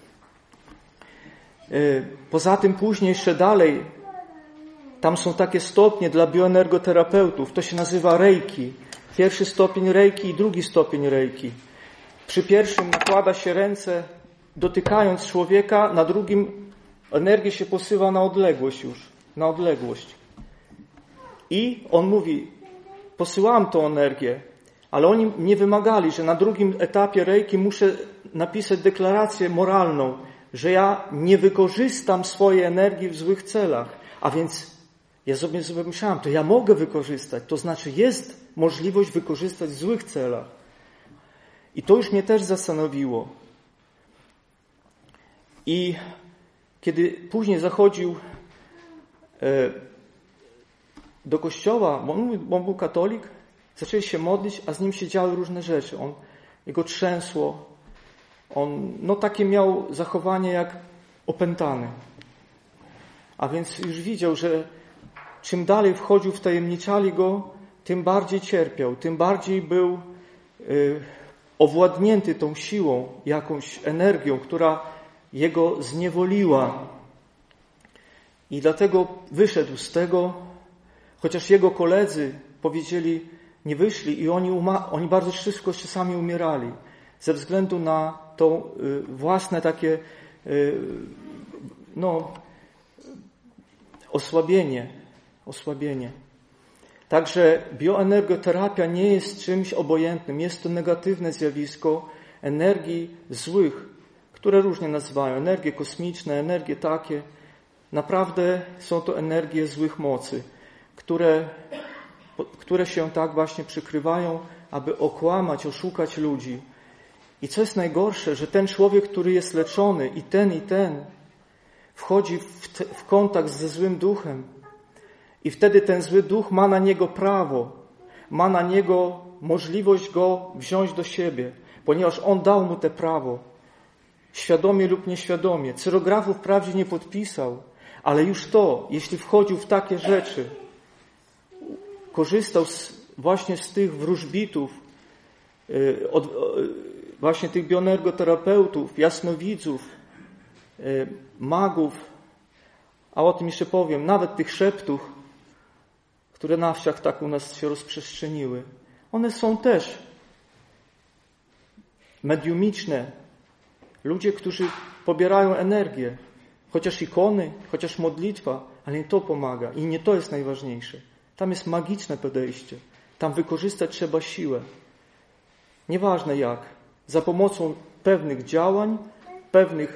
Poza tym później jeszcze dalej, tam są takie stopnie dla bioenergoterapeutów. To się nazywa reiki. Pierwszy stopień reiki i drugi stopień reiki. Przy pierwszym nakłada się ręce, dotykając człowieka, na drugim energię się posyła na odległość już. Na odległość. I on mówi, posyłałem tą energię, ale oni mnie wymagali, że na drugim etapie reiki muszę napisać deklarację moralną, że ja nie wykorzystam swojej energii w złych celach. A więc ja sobie myślałem, to ja mogę wykorzystać. To znaczy jest możliwość wykorzystać w złych celach. I to już mnie też zastanowiło. I kiedy później zachodził do kościoła, bo on był katolik, zaczęli się modlić, a z nim się działy różne rzeczy. Jego trzęsło. On takie miał zachowanie jak opętany. A więc już widział, że czym dalej wchodził, wtajemniczali go, tym bardziej cierpiał, tym bardziej był owładnięty tą siłą, jakąś energią, która jego zniewoliła. I dlatego wyszedł z tego, chociaż jego koledzy powiedzieli, nie wyszli i oni bardzo szybko czasami umierali. Ze względu na to własne takie osłabienie. Także bioenergoterapia nie jest czymś obojętnym. Jest to negatywne zjawisko energii złych, które różnie nazywają. Energie kosmiczne, energie takie. Naprawdę są to energie złych mocy, które się tak właśnie przykrywają, aby okłamać, oszukać ludzi. I co jest najgorsze, że ten człowiek, który jest leczony i ten wchodzi w kontakt ze złym duchem i wtedy ten zły duch ma na niego prawo, ma na niego możliwość go wziąć do siebie, ponieważ on dał mu te prawo, świadomie lub nieświadomie. Cyrografu wprawdzie nie podpisał, ale już to, jeśli wchodził w takie rzeczy, korzystał właśnie z tych wróżbitów, właśnie tych bioenergoterapeutów, jasnowidzów, magów, a o tym jeszcze powiem, nawet tych szeptów, które na wsiach tak u nas się rozprzestrzeniły. One są też mediumiczne. Ludzie, którzy pobierają energię, chociaż ikony, chociaż modlitwa, ale nie to pomaga i nie to jest najważniejsze. Tam jest magiczne podejście. Tam wykorzystać trzeba siłę. Nieważne jak. Za pomocą pewnych działań, pewnych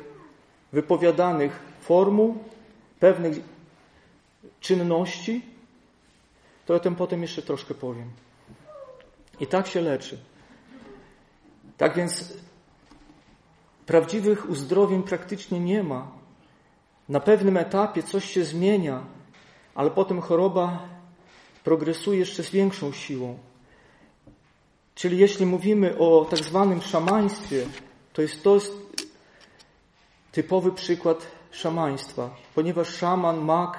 wypowiadanych formuł, pewnych czynności To o tym potem jeszcze troszkę powiem. I tak się leczy. Tak więc prawdziwych uzdrowień praktycznie nie ma. Na pewnym etapie coś się zmienia, ale potem choroba progresuje jeszcze z większą siłą. Czyli jeśli mówimy o tak zwanym szamaństwie, to jest typowy przykład szamaństwa, ponieważ szaman, mag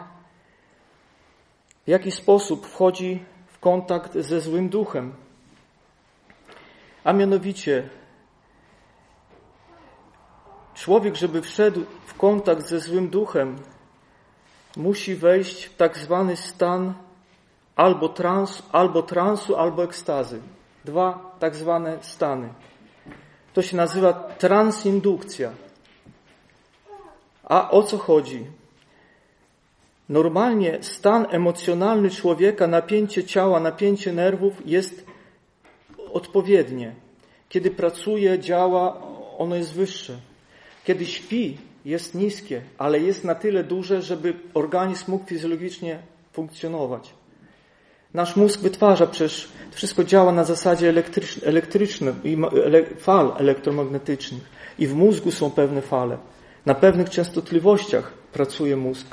w jakiś sposób wchodzi w kontakt ze złym duchem. A mianowicie człowiek, żeby wszedł w kontakt ze złym duchem, musi wejść w tak zwany stan albo transu, albo ekstazy. 2 tak zwane stany. To się nazywa transindukcja. A o co chodzi? Normalnie stan emocjonalny człowieka, napięcie ciała, napięcie nerwów jest odpowiednie. Kiedy pracuje, działa, ono jest wyższe. Kiedy śpi, jest niskie, ale jest na tyle duże, żeby organizm mógł fizjologicznie funkcjonować. Nasz mózg wytwarza, przecież wszystko działa na zasadzie elektrycznej, fal elektromagnetycznych. I w mózgu są pewne fale. Na pewnych częstotliwościach pracuje mózg.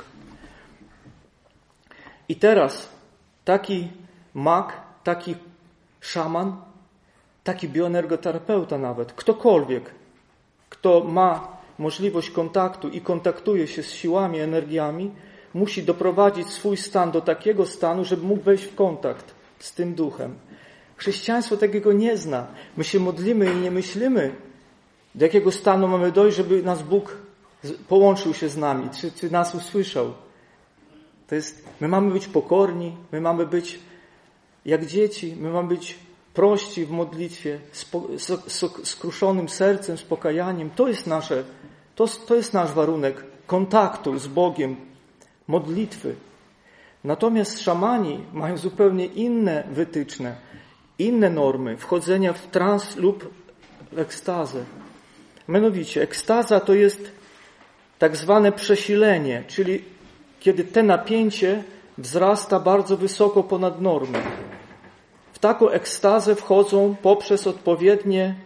I teraz taki mag, taki szaman, taki bioenergoterapeuta nawet, ktokolwiek, kto ma możliwość kontaktu i kontaktuje się z siłami, energiami, musi doprowadzić swój stan do takiego stanu, żeby mógł wejść w kontakt z tym duchem. Chrześcijaństwo takiego nie zna. My się modlimy i nie myślimy, do jakiego stanu mamy dojść, żeby nas Bóg połączył się z nami, czy nas usłyszał. My mamy być pokorni, my mamy być jak dzieci, my mamy być prości w modlitwie, z skruszonym sercem, z pokajaniem. To jest nasz warunek kontaktu z Bogiem, modlitwy. Natomiast szamani mają zupełnie inne wytyczne, inne normy wchodzenia w trans lub w ekstazę. Mianowicie ekstaza to jest tak zwane przesilenie, czyli kiedy te napięcie wzrasta bardzo wysoko ponad normę. W taką ekstazę wchodzą poprzez odpowiednie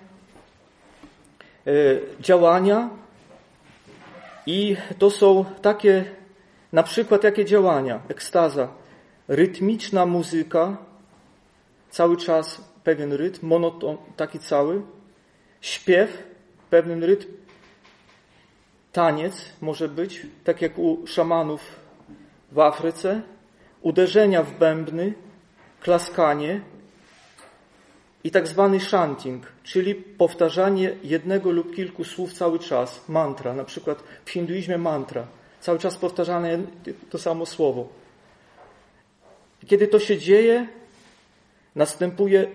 działania i to są takie, na przykład jakie działania? Ekstaza. Rytmiczna muzyka, cały czas pewien rytm, monoton, taki cały. Śpiew, pewien rytm. Taniec może być, tak jak u szamanów w Afryce. Uderzenia w bębny, klaskanie i tak zwany chanting, czyli powtarzanie jednego lub kilku słów cały czas. Mantra, na przykład w hinduizmie mantra. Cały czas powtarzane to samo słowo. Kiedy to się dzieje, następuje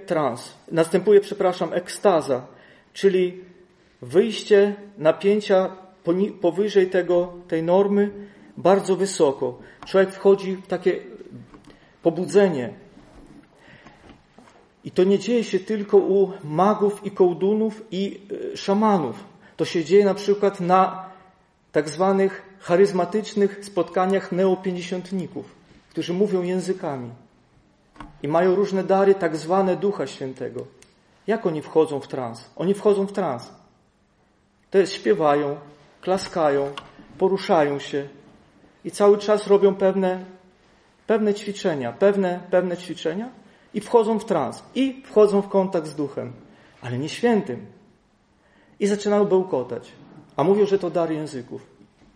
ekstaza, czyli wyjście napięcia powyżej tej normy bardzo wysoko. Człowiek wchodzi w takie pobudzenie. I to nie dzieje się tylko u magów i kołdunów i szamanów. To się dzieje na przykład na tak zwanych charyzmatycznych spotkaniach neopięćdziesiątników, którzy mówią językami i mają różne dary tak zwane Ducha Świętego. Jak oni wchodzą w trans? Oni wchodzą w trans. To jest śpiewają, klaskają, poruszają się i cały czas robią pewne ćwiczenia, pewne ćwiczenia i wchodzą w trans i wchodzą w kontakt z Duchem, ale nie świętym. I zaczynają bełkotać, a mówią, że to dar języków.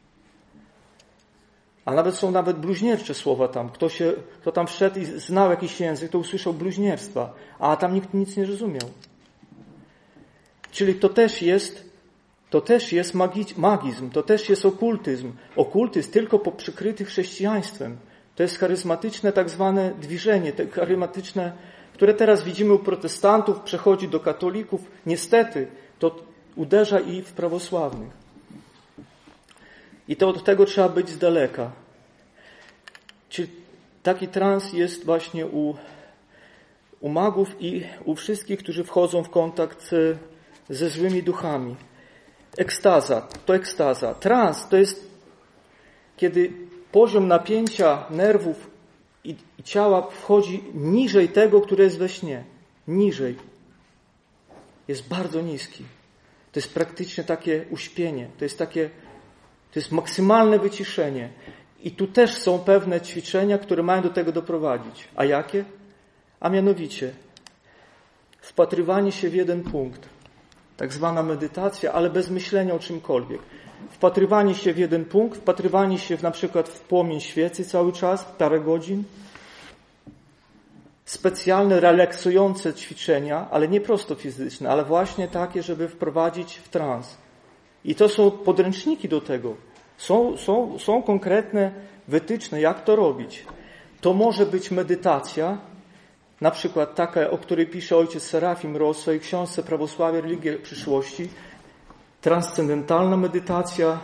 A są bluźniercze słowa tam. Kto tam wszedł i znał jakiś język, to usłyszał bluźnierstwa, a tam nikt nic nie rozumiał. Czyli to też jest magizm, to też jest okultyzm. Okultyzm tylko przykryty chrześcijaństwem. To jest charyzmatyczne tak zwane dwiżenie, te charyzmatyczne, które teraz widzimy u protestantów, przechodzi do katolików. Niestety to uderza i w prawosławnych. I to od tego trzeba być z daleka. Czyli taki trans jest właśnie u magów i u wszystkich, którzy wchodzą w kontakt ze złymi duchami. Ekstaza. Trans to jest, kiedy poziom napięcia nerwów i ciała wchodzi niżej tego, które jest we śnie. Niżej. Jest bardzo niski. To jest praktycznie takie uśpienie. To jest maksymalne wyciszenie. I tu też są pewne ćwiczenia, które mają do tego doprowadzić. A jakie? A mianowicie wpatrywanie się w jeden punkt. Tak zwana medytacja, ale bez myślenia o czymkolwiek. Wpatrywanie się w jeden punkt, wpatrywanie się na przykład w płomień świecy cały czas, parę godzin. Specjalne, relaksujące ćwiczenia, ale nie prosto fizyczne, ale właśnie takie, żeby wprowadzić w trans. I to są podręczniki do tego. Są konkretne wytyczne, jak to robić. To może być medytacja, na przykład taka, o której pisze ojciec Serafim Ross w swojej książce Prawosławie, religia przyszłości. Transcendentalna medytacja,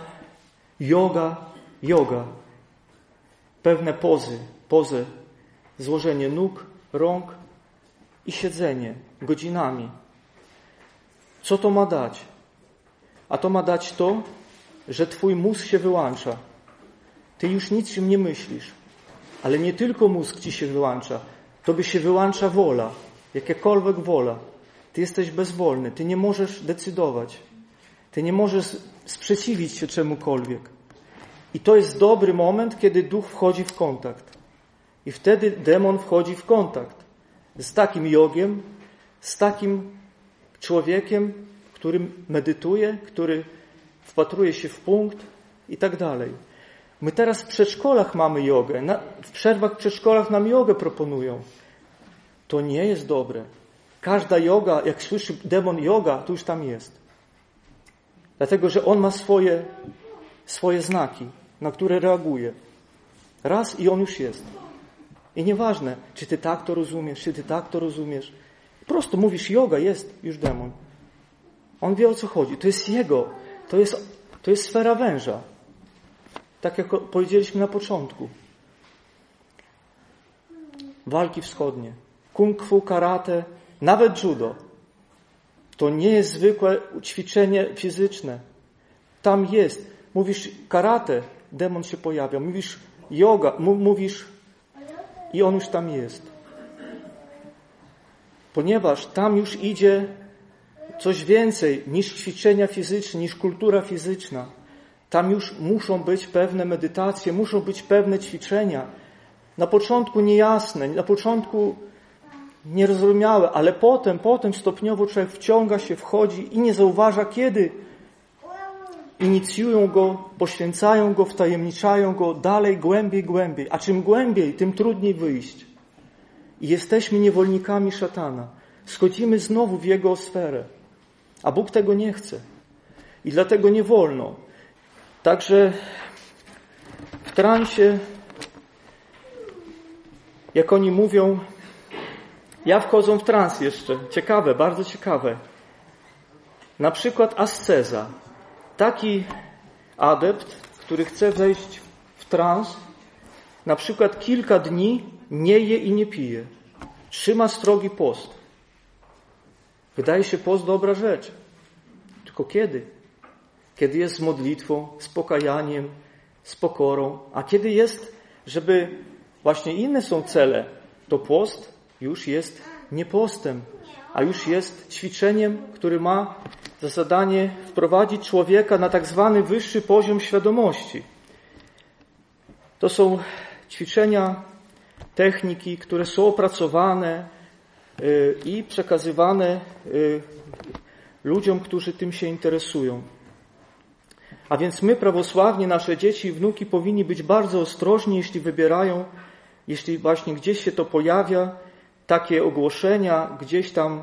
yoga. Pewne pozy, złożenie nóg, rąk i siedzenie godzinami. Co to ma dać? A to ma dać to, że twój mózg się wyłącza. Ty już nic nie myślisz. Ale nie tylko mózg ci się wyłącza. Tobie się wyłącza wola. Jakakolwiek wola. Ty jesteś bezwolny. Ty nie możesz decydować. Ty nie możesz sprzeciwić się czemukolwiek. I to jest dobry moment, kiedy duch wchodzi w kontakt. I wtedy demon wchodzi w kontakt z takim jogiem, z takim człowiekiem, który medytuje, który wpatruje się w punkt i tak dalej. My teraz w przedszkolach mamy jogę. W przerwach w przedszkolach nam jogę proponują. To nie jest dobre. Każda joga, jak słyszy demon yoga, to już tam jest. Dlatego, że on ma swoje znaki, na które reaguje. Raz i on już jest. I nieważne, czy ty tak to rozumiesz, czy ty tak to rozumiesz. Prosto mówisz yoga, jest już demon. On wie, o co chodzi. To jest jego. To jest sfera węża. Tak jak powiedzieliśmy na początku. Walki wschodnie. Kung fu, karate, nawet judo. To nie jest zwykłe ćwiczenie fizyczne. Tam jest. Mówisz karate, demon się pojawia. Mówisz yoga, mówisz i on już tam jest. Ponieważ tam już idzie coś więcej niż ćwiczenia fizyczne, niż kultura fizyczna. Tam już muszą być pewne medytacje, muszą być pewne ćwiczenia. Na początku niejasne, na początku niezrozumiałe, ale potem stopniowo człowiek wciąga się, wchodzi i nie zauważa, kiedy inicjują go, poświęcają go, wtajemniczają go dalej, głębiej. A czym głębiej, tym trudniej wyjść. I jesteśmy niewolnikami szatana. Schodzimy znowu w jego sferę. A Bóg tego nie chce. I dlatego nie wolno. Także w transie, jak oni mówią, ja wchodzę w trans jeszcze. Ciekawe, bardzo ciekawe. Na przykład asceza. Taki adept, który chce wejść w trans, na przykład kilka dni nie je i nie pije. Trzyma strogi post. Wydaje się post dobra rzecz. Tylko kiedy? Kiedy jest z modlitwą, z pokajaniem, z pokorą. A kiedy jest, żeby właśnie inne są cele, to post już jest nie postem, a już jest ćwiczeniem, który ma za zadanie wprowadzić człowieka na tak zwany wyższy poziom świadomości. To są ćwiczenia, techniki, które są opracowane i przekazywane ludziom, którzy tym się interesują. A więc my, prawosławni, nasze dzieci i wnuki powinni być bardzo ostrożni, jeśli wybierają, jeśli właśnie gdzieś się to pojawia, takie ogłoszenia, gdzieś tam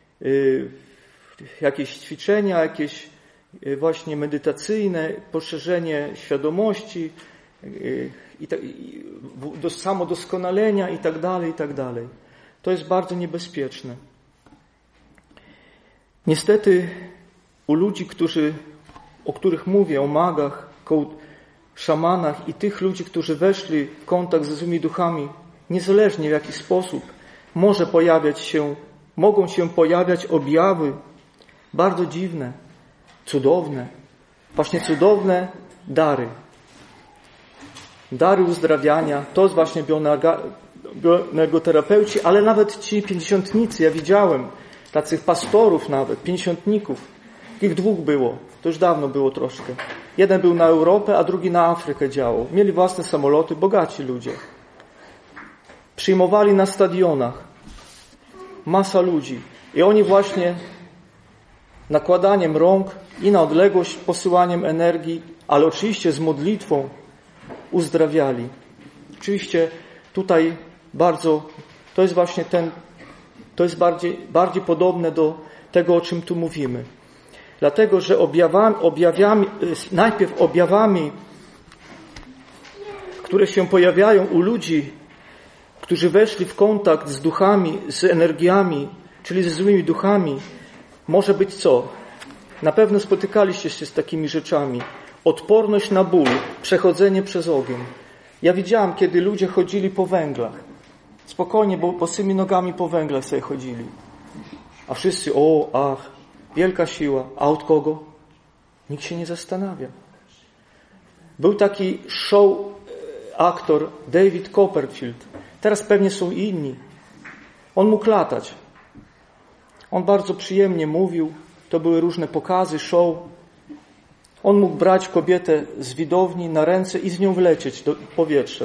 jakieś ćwiczenia, jakieś właśnie medytacyjne, poszerzenie świadomości, samodoskonalenia i tak dalej. To jest bardzo niebezpieczne. Niestety u ludzi, o których mówię, o magach, szamanach i tych ludzi, którzy weszli w kontakt ze złymi duchami, niezależnie w jaki sposób, mogą się pojawiać objawy bardzo dziwne, cudowne, właśnie cudowne dary. Dary uzdrawiania, to jest właśnie bioenergoterapeuci, ale nawet ci pięćdziesiątnicy, ja widziałem takich pastorów nawet, pięćdziesiątników. Ich dwóch było, to już dawno było troszkę. Jeden był na Europę, a drugi na Afrykę działał. Mieli własne samoloty, bogaci ludzie. Przyjmowali na stadionach. Masa ludzi. I oni właśnie nakładaniem rąk i na odległość, posyłaniem energii, ale oczywiście z modlitwą uzdrawiali. Oczywiście tutaj bardzo, to jest właśnie to jest bardziej podobne do tego, o czym tu mówimy. Dlatego, że najpierw objawami, które się pojawiają u ludzi, którzy weszli w kontakt z duchami, z energiami, czyli ze złymi duchami, może być co? Na pewno spotykaliście się z takimi rzeczami. Odporność na ból, przechodzenie przez ogień. Ja widziałem, kiedy ludzie chodzili po węglach. Spokojnie, bo bosymi nogami po węglach sobie chodzili. A wszyscy, wielka siła. A od kogo? Nikt się nie zastanawia. Był taki show aktor David Copperfield. Teraz pewnie są inni. On mógł latać. On bardzo przyjemnie mówił. To były różne pokazy, show. On mógł brać kobietę z widowni na ręce i z nią wlecieć do powietrza.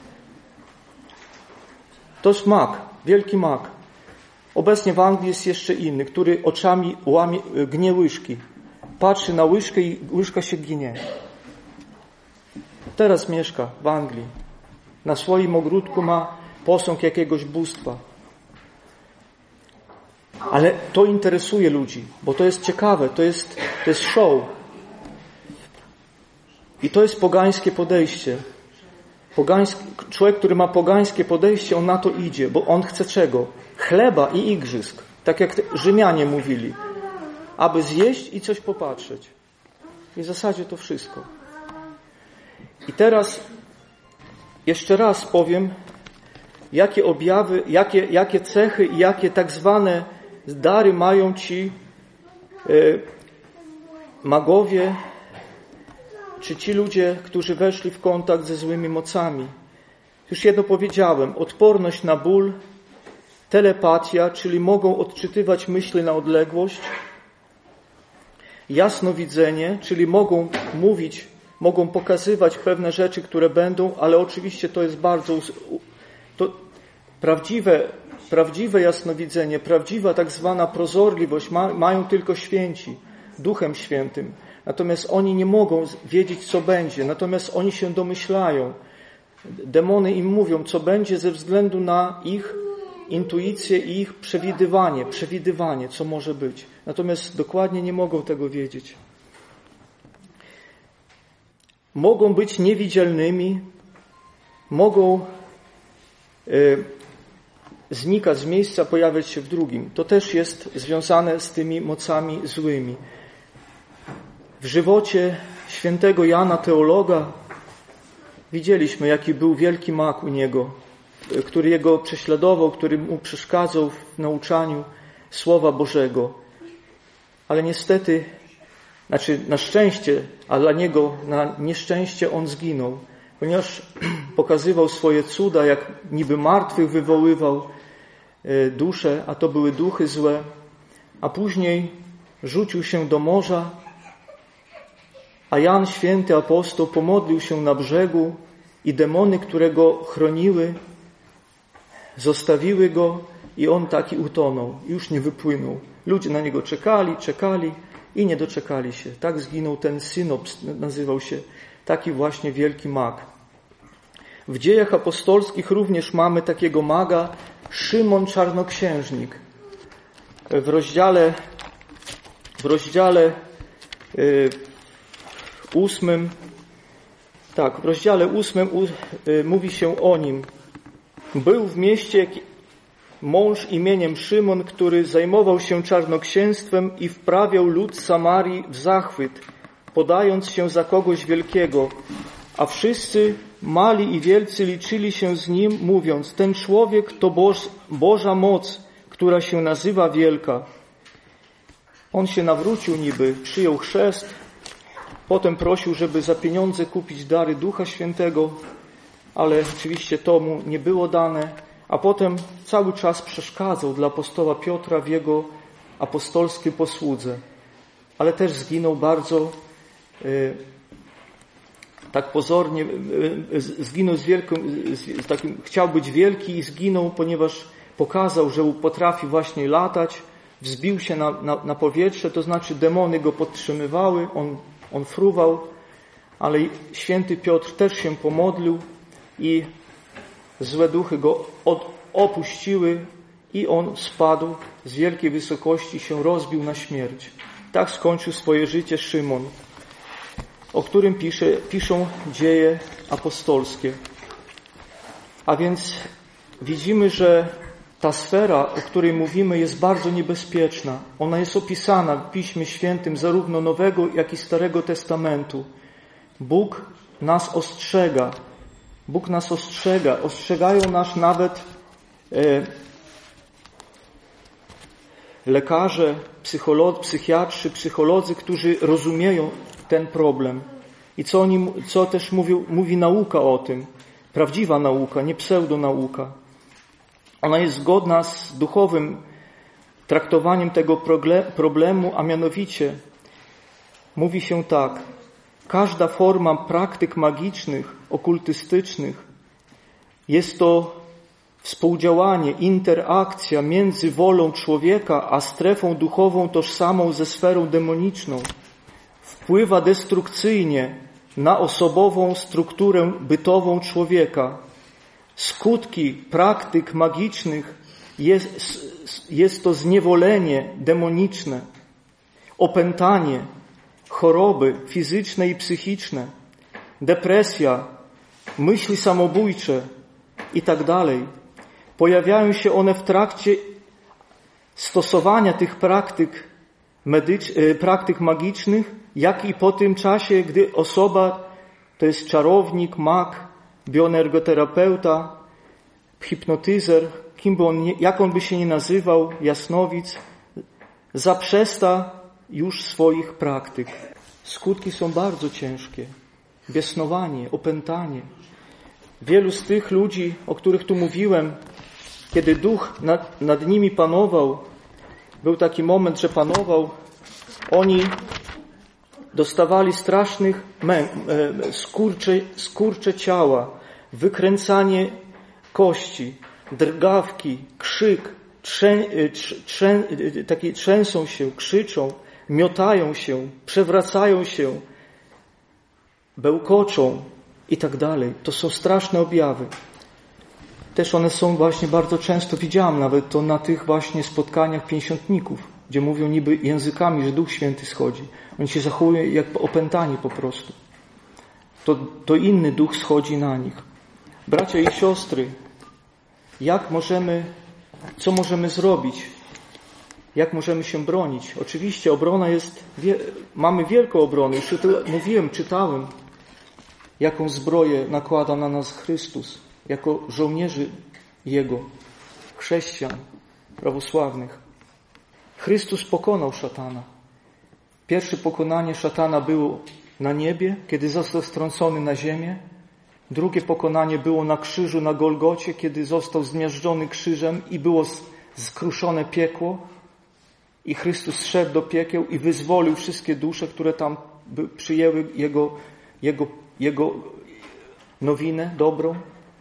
To jest mag, wielki mag. Obecnie w Anglii jest jeszcze inny, który oczami gnie łyżki. Patrzy na łyżkę i łyżka się ginie. Teraz mieszka w Anglii. Na swoim ogródku ma posąg jakiegoś bóstwa. Ale to interesuje ludzi, bo to jest ciekawe, to jest show. I to jest pogańskie podejście. Człowiek, który ma pogańskie podejście, on na to idzie, bo on chce czego? Chleba i igrzysk. Tak jak Rzymianie mówili. Aby zjeść i coś popatrzeć. I w zasadzie to wszystko. I teraz jeszcze raz powiem, jakie objawy, jakie cechy i jakie tak zwane dary mają ci magowie, czy ci ludzie, którzy weszli w kontakt ze złymi mocami. Już jedno powiedziałem, odporność na ból, telepatia, czyli mogą odczytywać myśli na odległość, jasnowidzenie, czyli mogą mówić, mogą pokazywać pewne rzeczy, które będą, ale oczywiście to jest bardzo prawdziwe jasnowidzenie, prawdziwa tak zwana prozorliwość mają tylko święci, Duchem Świętym. Natomiast oni nie mogą wiedzieć, co będzie. Natomiast oni się domyślają. Demony im mówią, co będzie ze względu na ich intuicję i ich przewidywanie, co może być. Natomiast dokładnie nie mogą tego wiedzieć. Mogą być niewidzialnymi, mogą znikać z miejsca, pojawiać się w drugim. To też jest związane z tymi mocami złymi. W żywocie świętego Jana Teologa widzieliśmy, jaki był wielki mag u niego, który jego prześladował, który mu przeszkadzał w nauczaniu Słowa Bożego. Ale niestety, na szczęście, a dla niego na nieszczęście on zginął, ponieważ pokazywał swoje cuda, jak niby martwych wywoływał dusze, a to były duchy złe, a później rzucił się do morza, a Jan, święty apostoł, pomodlił się na brzegu i demony, które go chroniły, zostawiły go i on taki utonął. Już nie wypłynął. Ludzie na niego czekali i nie doczekali się. Tak zginął ten Synops, nazywał się taki właśnie wielki mag. W Dziejach Apostolskich również mamy takiego maga, Szymon Czarnoksiężnik. W rozdziale 8, mówi się o nim. Był w mieście mąż imieniem Szymon, który zajmował się czarnoksięstwem i wprawiał lud Samarii w zachwyt, podając się za kogoś wielkiego, a wszyscy mali i wielcy liczyli się z nim, mówiąc, ten człowiek to Boża moc, która się nazywa wielka. On się nawrócił niby, przyjął chrzest, potem prosił, żeby za pieniądze kupić dary Ducha Świętego, ale oczywiście to mu nie było dane, a potem cały czas przeszkadzał dla apostoła Piotra w jego apostolskiej posłudze. Ale też zginął bardzo tak pozornie, zginął chciał być wielki i zginął, ponieważ pokazał, że potrafi właśnie latać, wzbił się na powietrze, to znaczy demony go podtrzymywały, on fruwał, ale święty Piotr też się pomodlił i złe duchy go opuściły i on spadł z wielkiej wysokości, się rozbił na śmierć. Tak skończył swoje życie Szymon, o którym piszą dzieje apostolskie. A więc widzimy, że ta sfera, o której mówimy, jest bardzo niebezpieczna. Ona jest opisana w Piśmie Świętym zarówno Nowego, jak i Starego Testamentu. Bóg nas ostrzega. Bóg nas ostrzega. Ostrzegają nas nawet lekarze, psychiatrzy, psycholodzy, którzy rozumieją ten problem. I co też mówi nauka o tym. Prawdziwa nauka, nie pseudonauka. Ona jest zgodna z duchowym traktowaniem tego problemu, a mianowicie mówi się tak. Każda forma praktyk magicznych, okultystycznych jest to współdziałanie, interakcja między wolą człowieka a strefą duchową tożsamą ze sferą demoniczną. Wpływa destrukcyjnie na osobową strukturę bytową człowieka. Skutki praktyk magicznych jest to zniewolenie demoniczne, opętanie, choroby fizyczne i psychiczne, depresja, myśli samobójcze i tak dalej. Pojawiają się one w trakcie stosowania tych praktyk magicznych, jak i po tym czasie, gdy osoba, to jest czarownik, mag, bioenergoterapeuta, hipnotyzer, jak on by się nie nazywał, jasnowic, zaprzesta już swoich praktyk. Skutki są bardzo ciężkie. Biesnowanie, opętanie. Wielu z tych ludzi, o których tu mówiłem, kiedy duch nad nimi panował, był taki moment, że panował, oni dostawali strasznych skurcze ciała, wykręcanie kości, drgawki, krzyk, trzęsą się, krzyczą, miotają się, przewracają się, bełkoczą i tak dalej. To są straszne objawy. Też one są właśnie bardzo często, widziałam nawet to na tych właśnie spotkaniach pięćdziesiątników, gdzie mówią niby językami, że Duch Święty schodzi. Oni się zachowują jak opętani po prostu. To inny duch schodzi na nich. Bracia i siostry, co możemy zrobić? Jak możemy się bronić? Oczywiście obrona mamy wielką obronę. Już mówiłem, czytałem, jaką zbroję nakłada na nas Chrystus, jako żołnierzy Jego, chrześcijan, prawosławnych. Chrystus pokonał szatana. Pierwsze pokonanie szatana było na niebie, kiedy został strącony na ziemię. Drugie pokonanie było na krzyżu, na Golgocie, kiedy został zmiażdżony krzyżem i było skruszone piekło. I Chrystus zszedł do piekieł i wyzwolił wszystkie dusze, które tam przyjęły Jego nowinę dobrą.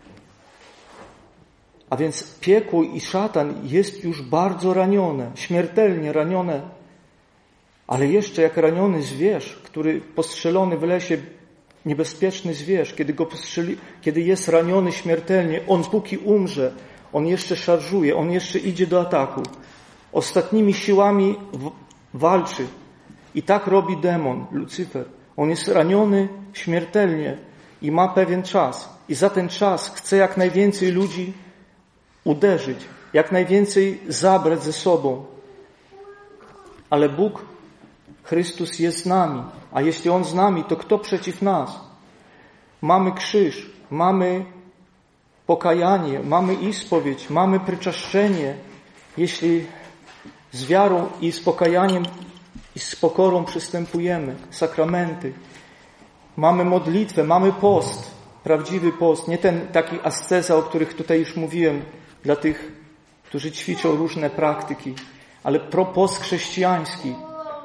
A więc piekło i szatan jest już bardzo ranione, śmiertelnie ranione. Ale jeszcze jak raniony zwierz, który postrzelony w lesie, niebezpieczny zwierz, kiedy jest raniony śmiertelnie, on póki umrze, on jeszcze szarżuje, on jeszcze idzie do ataku. Ostatnimi siłami walczy. I tak robi demon, Lucyfer. On jest raniony śmiertelnie i ma pewien czas. I za ten czas chce jak najwięcej ludzi uderzyć, jak najwięcej zabrać ze sobą. Ale Bóg, Chrystus jest z nami. A jeśli On z nami, to kto przeciw nas? Mamy krzyż, mamy pokajanie, mamy ispowiedź, mamy pryczaszczenie. Jeśli z wiarą i z pokajaniem i z pokorą przystępujemy, sakramenty. Mamy modlitwę, mamy post, prawdziwy post, nie ten taki asceza, o których tutaj już mówiłem, dla tych, którzy ćwiczą różne praktyki, ale postchrześcijański.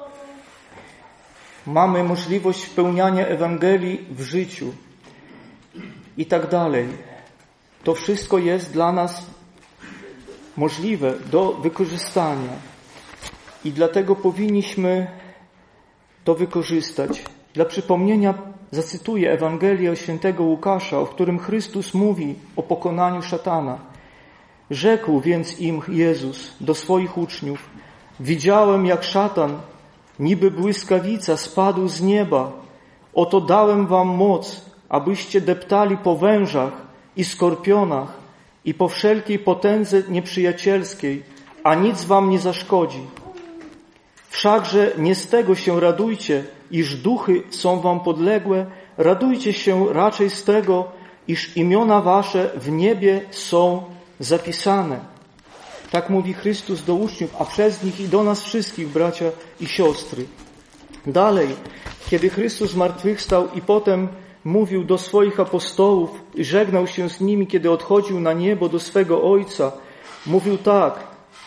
Mamy możliwość spełniania Ewangelii w życiu i tak dalej. To wszystko jest dla nas możliwe do wykorzystania i dlatego powinniśmy to wykorzystać. Dla przypomnienia zacytuję Ewangelię świętego Łukasza, w którym Chrystus mówi o pokonaniu szatana. Rzekł więc im Jezus do swoich uczniów: widziałem, jak szatan, niby błyskawica, spadł z nieba. Oto dałem wam moc, abyście deptali po wężach i skorpionach i po wszelkiej potędze nieprzyjacielskiej, a nic wam nie zaszkodzi. Wszakże nie z tego się radujcie, iż duchy są wam podległe, radujcie się raczej z tego, iż imiona wasze w niebie są zapisane. Tak mówi Chrystus do uczniów, a przez nich i do nas wszystkich, bracia i siostry. Dalej, kiedy Chrystus zmartwychwstał i potem mówił do swoich apostołów i żegnał się z nimi, kiedy odchodził na niebo do swego Ojca, mówił tak: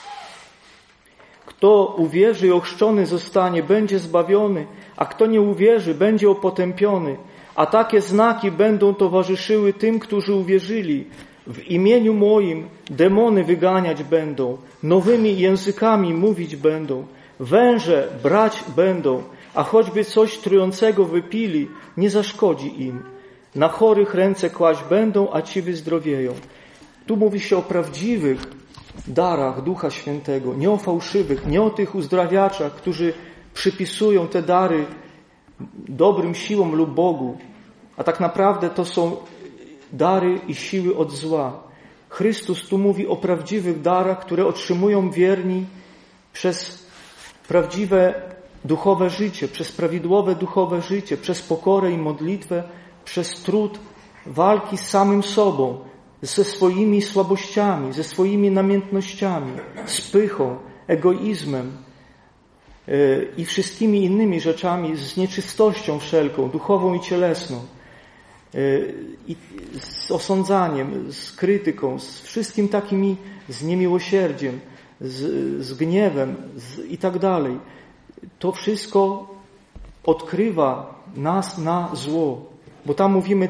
kto uwierzy i ochrzczony zostanie, będzie zbawiony, a kto nie uwierzy, będzie opotępiony. A takie znaki będą towarzyszyły tym, którzy uwierzyli. W imieniu moim demony wyganiać będą, nowymi językami mówić będą, węże brać będą, a choćby coś trującego wypili, nie zaszkodzi im. Na chorych ręce kłaść będą, a ci wyzdrowieją. Tu mówi się o prawdziwych darach Ducha Świętego, nie o fałszywych, nie o tych uzdrawiaczach, którzy przypisują te dary dobrym siłom lub Bogu, a tak naprawdę to są dary i siły od zła. Chrystus tu mówi o prawdziwych darach, które otrzymują wierni przez prawdziwe duchowe życie, przez prawidłowe duchowe życie, przez pokorę i modlitwę, przez trud walki z samym sobą, ze swoimi słabościami, ze swoimi namiętnościami, z pychą, egoizmem i wszystkimi innymi rzeczami, z nieczystością wszelką, duchową i cielesną, i z osądzaniem, z krytyką, z wszystkim takimi, z niemiłosierdziem, z gniewem i tak dalej. To wszystko odkrywa nas na zło, bo tam mówimy,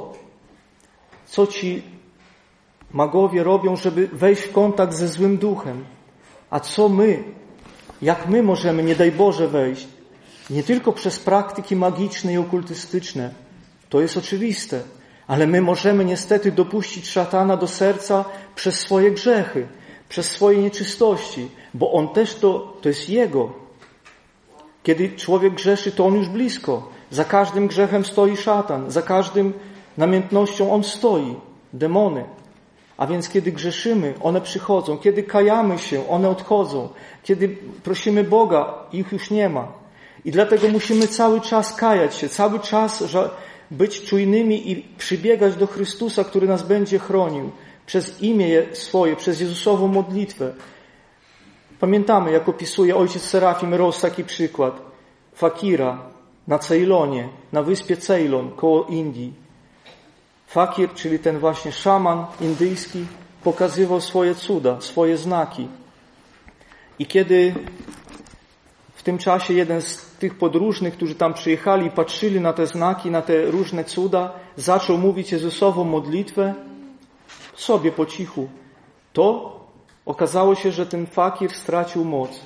co ci magowie robią, żeby wejść w kontakt ze złym duchem. A co my? Jak my możemy, nie daj Boże, wejść? Nie tylko przez praktyki magiczne i okultystyczne. To jest oczywiste. Ale my możemy niestety dopuścić szatana do serca przez swoje grzechy, przez swoje nieczystości, bo on też to jest jego. Kiedy człowiek grzeszy, to on już blisko. Za każdym grzechem stoi szatan, za każdym namiętnością on stoi. Demony. A więc kiedy grzeszymy, one przychodzą. Kiedy kajamy się, one odchodzą. Kiedy prosimy Boga, ich już nie ma. I dlatego musimy cały czas kajać się, cały czas być czujnymi i przybiegać do Chrystusa, który nas będzie chronił przez imię swoje, przez Jezusową modlitwę. Pamiętamy, jak opisuje ojciec Serafim Roos taki przykład. Fakira na Ceylonie, na wyspie Ceylon, koło Indii. Fakir, czyli ten właśnie szaman indyjski, pokazywał swoje cuda, swoje znaki. I kiedy w tym czasie jeden z tych podróżnych, którzy tam przyjechali i patrzyli na te znaki, na te różne cuda, zaczął mówić Jezusową modlitwę sobie po cichu, to okazało się, że ten fakir stracił moc.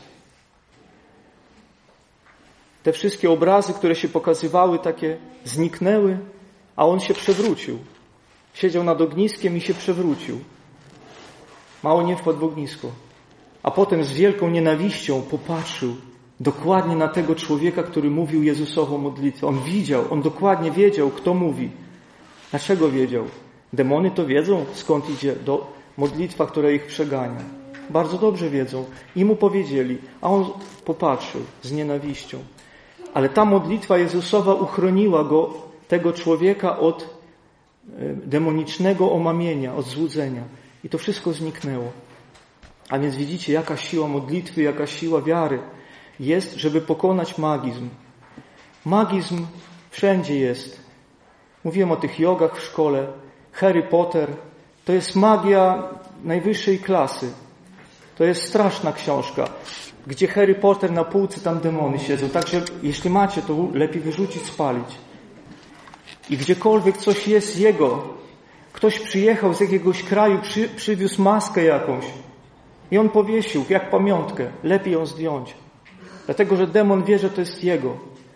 Te wszystkie obrazy, które się pokazywały, takie zniknęły, a on się przewrócił. Siedział nad ogniskiem i się przewrócił. Mało nie wpadł w ognisko. A potem z wielką nienawiścią popatrzył dokładnie na tego człowieka, który mówił Jezusową modlitwę. On dokładnie wiedział, kto mówi. Dlaczego wiedział? Demony to wiedzą, skąd idzie modlitwa, która ich przegania. Bardzo dobrze wiedzą. I mu powiedzieli, a on popatrzył z nienawiścią. Ale ta modlitwa Jezusowa uchroniła go, tego człowieka, od demonicznego omamienia, od złudzenia. I to wszystko zniknęło. A więc widzicie, jaka siła modlitwy, jaka siła wiary jest, żeby pokonać magizm. Magizm wszędzie jest. Mówiłem o tych jogach w szkole. Harry Potter to jest magia najwyższej klasy. To jest straszna książka, gdzie Harry Potter na półce, tam demony siedzą. Także jeśli macie, to lepiej wyrzucić, spalić. I gdziekolwiek coś jest jego, ktoś przyjechał z jakiegoś kraju, przywiózł maskę jakąś i on powiesił jak pamiątkę. Lepiej ją zdjąć. Dlatego, że demon wie, że to jest jego.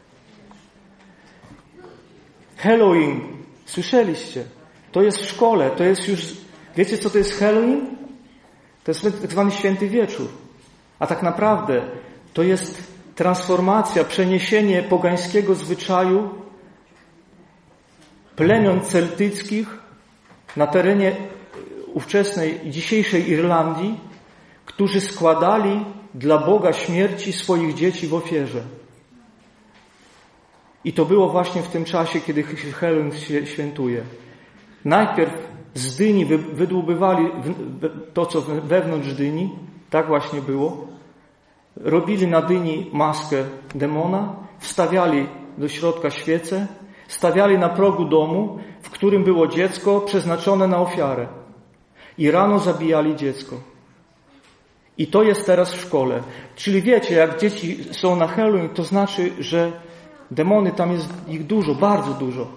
Halloween. Słyszeliście? To jest w szkole. To jest już... Wiecie, co to jest Halloween? To jest tak zwany święty wieczór. A tak naprawdę to jest transformacja, przeniesienie pogańskiego zwyczaju plemion celtyckich na terenie ówczesnej i dzisiejszej Irlandii, którzy składali dla Boga śmierci swoich dzieci w ofierze. I to było właśnie w tym czasie, kiedy Halloween się świętuje. Najpierw z dyni wydłubywali to, co wewnątrz dyni. Tak właśnie było. Robili na dyni maskę demona, wstawiali do środka świecę, stawiali na progu domu, w którym było dziecko przeznaczone na ofiarę. I rano zabijali dziecko. I to jest teraz w szkole. Czyli wiecie, jak dzieci są na Halloween, to znaczy, że demony, tam jest ich dużo, bardzo dużo.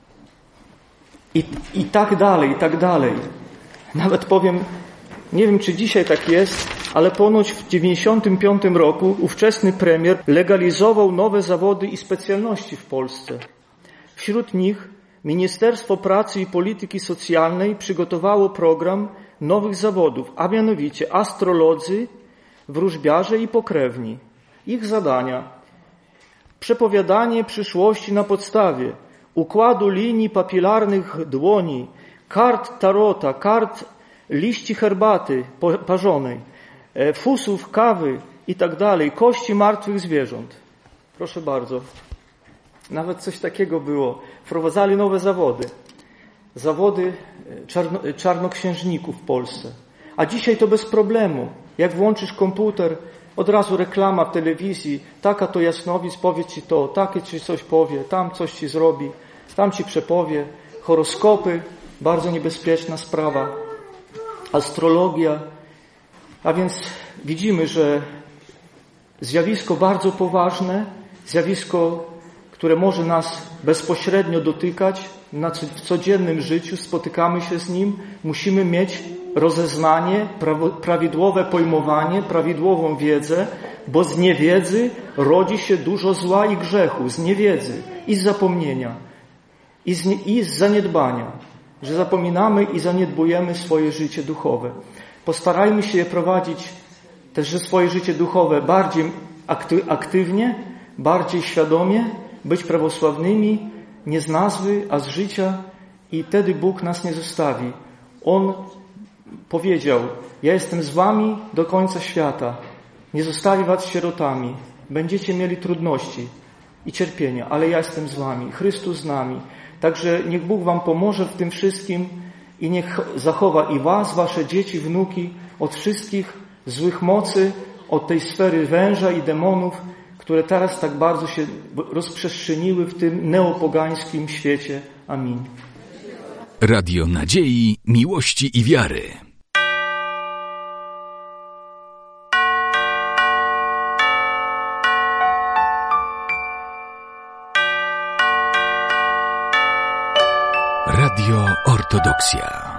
I tak dalej, i tak dalej. Nawet powiem, nie wiem, czy dzisiaj tak jest, ale ponoć w 1995 roku ówczesny premier legalizował nowe zawody i specjalności w Polsce. Wśród nich Ministerstwo Pracy i Polityki Socjalnej przygotowało program nowych zawodów, a mianowicie astrolodzy, wróżbiarze i pokrewni. Ich zadania: przepowiadanie przyszłości na podstawie układu linii papilarnych dłoni, kart tarota, kart liści herbaty parzonej, fusów kawy i tak dalej, kości martwych zwierząt. Proszę bardzo. Nawet coś takiego było. Wprowadzali nowe zawody. Zawody czarnoksiężników w Polsce. A dzisiaj to bez problemu. Jak włączysz komputer, od razu reklama w telewizji, taka to jasnowic, powie ci to, takie ci coś powie, tam coś ci zrobi, tam ci przepowie. Horoskopy, bardzo niebezpieczna sprawa. Astrologia. A więc widzimy, że zjawisko bardzo poważne, zjawisko, które może nas bezpośrednio dotykać w codziennym życiu, spotykamy się z nim, musimy mieć rozeznanie, prawidłowe pojmowanie, prawidłową wiedzę, bo z niewiedzy rodzi się dużo zła i grzechu, z niewiedzy i z zapomnienia i z zaniedbania, że zapominamy i zaniedbujemy swoje życie duchowe. Postarajmy się je prowadzić też swoje życie duchowe bardziej aktywnie, bardziej świadomie, być prawosławnymi, nie z nazwy, a z życia, i wtedy Bóg nas nie zostawi. On powiedział: ja jestem z wami do końca świata, nie zostawi was sierotami, będziecie mieli trudności i cierpienia, ale ja jestem z wami, Chrystus z nami. Także niech Bóg wam pomoże w tym wszystkim i niech zachowa i was, wasze dzieci, wnuki od wszystkich złych mocy, od tej sfery węża i demonów, które teraz tak bardzo się rozprzestrzeniły w tym neopogańskim świecie. Amin. Radio Nadziei, Miłości i Wiary. Radio Ortodoksja.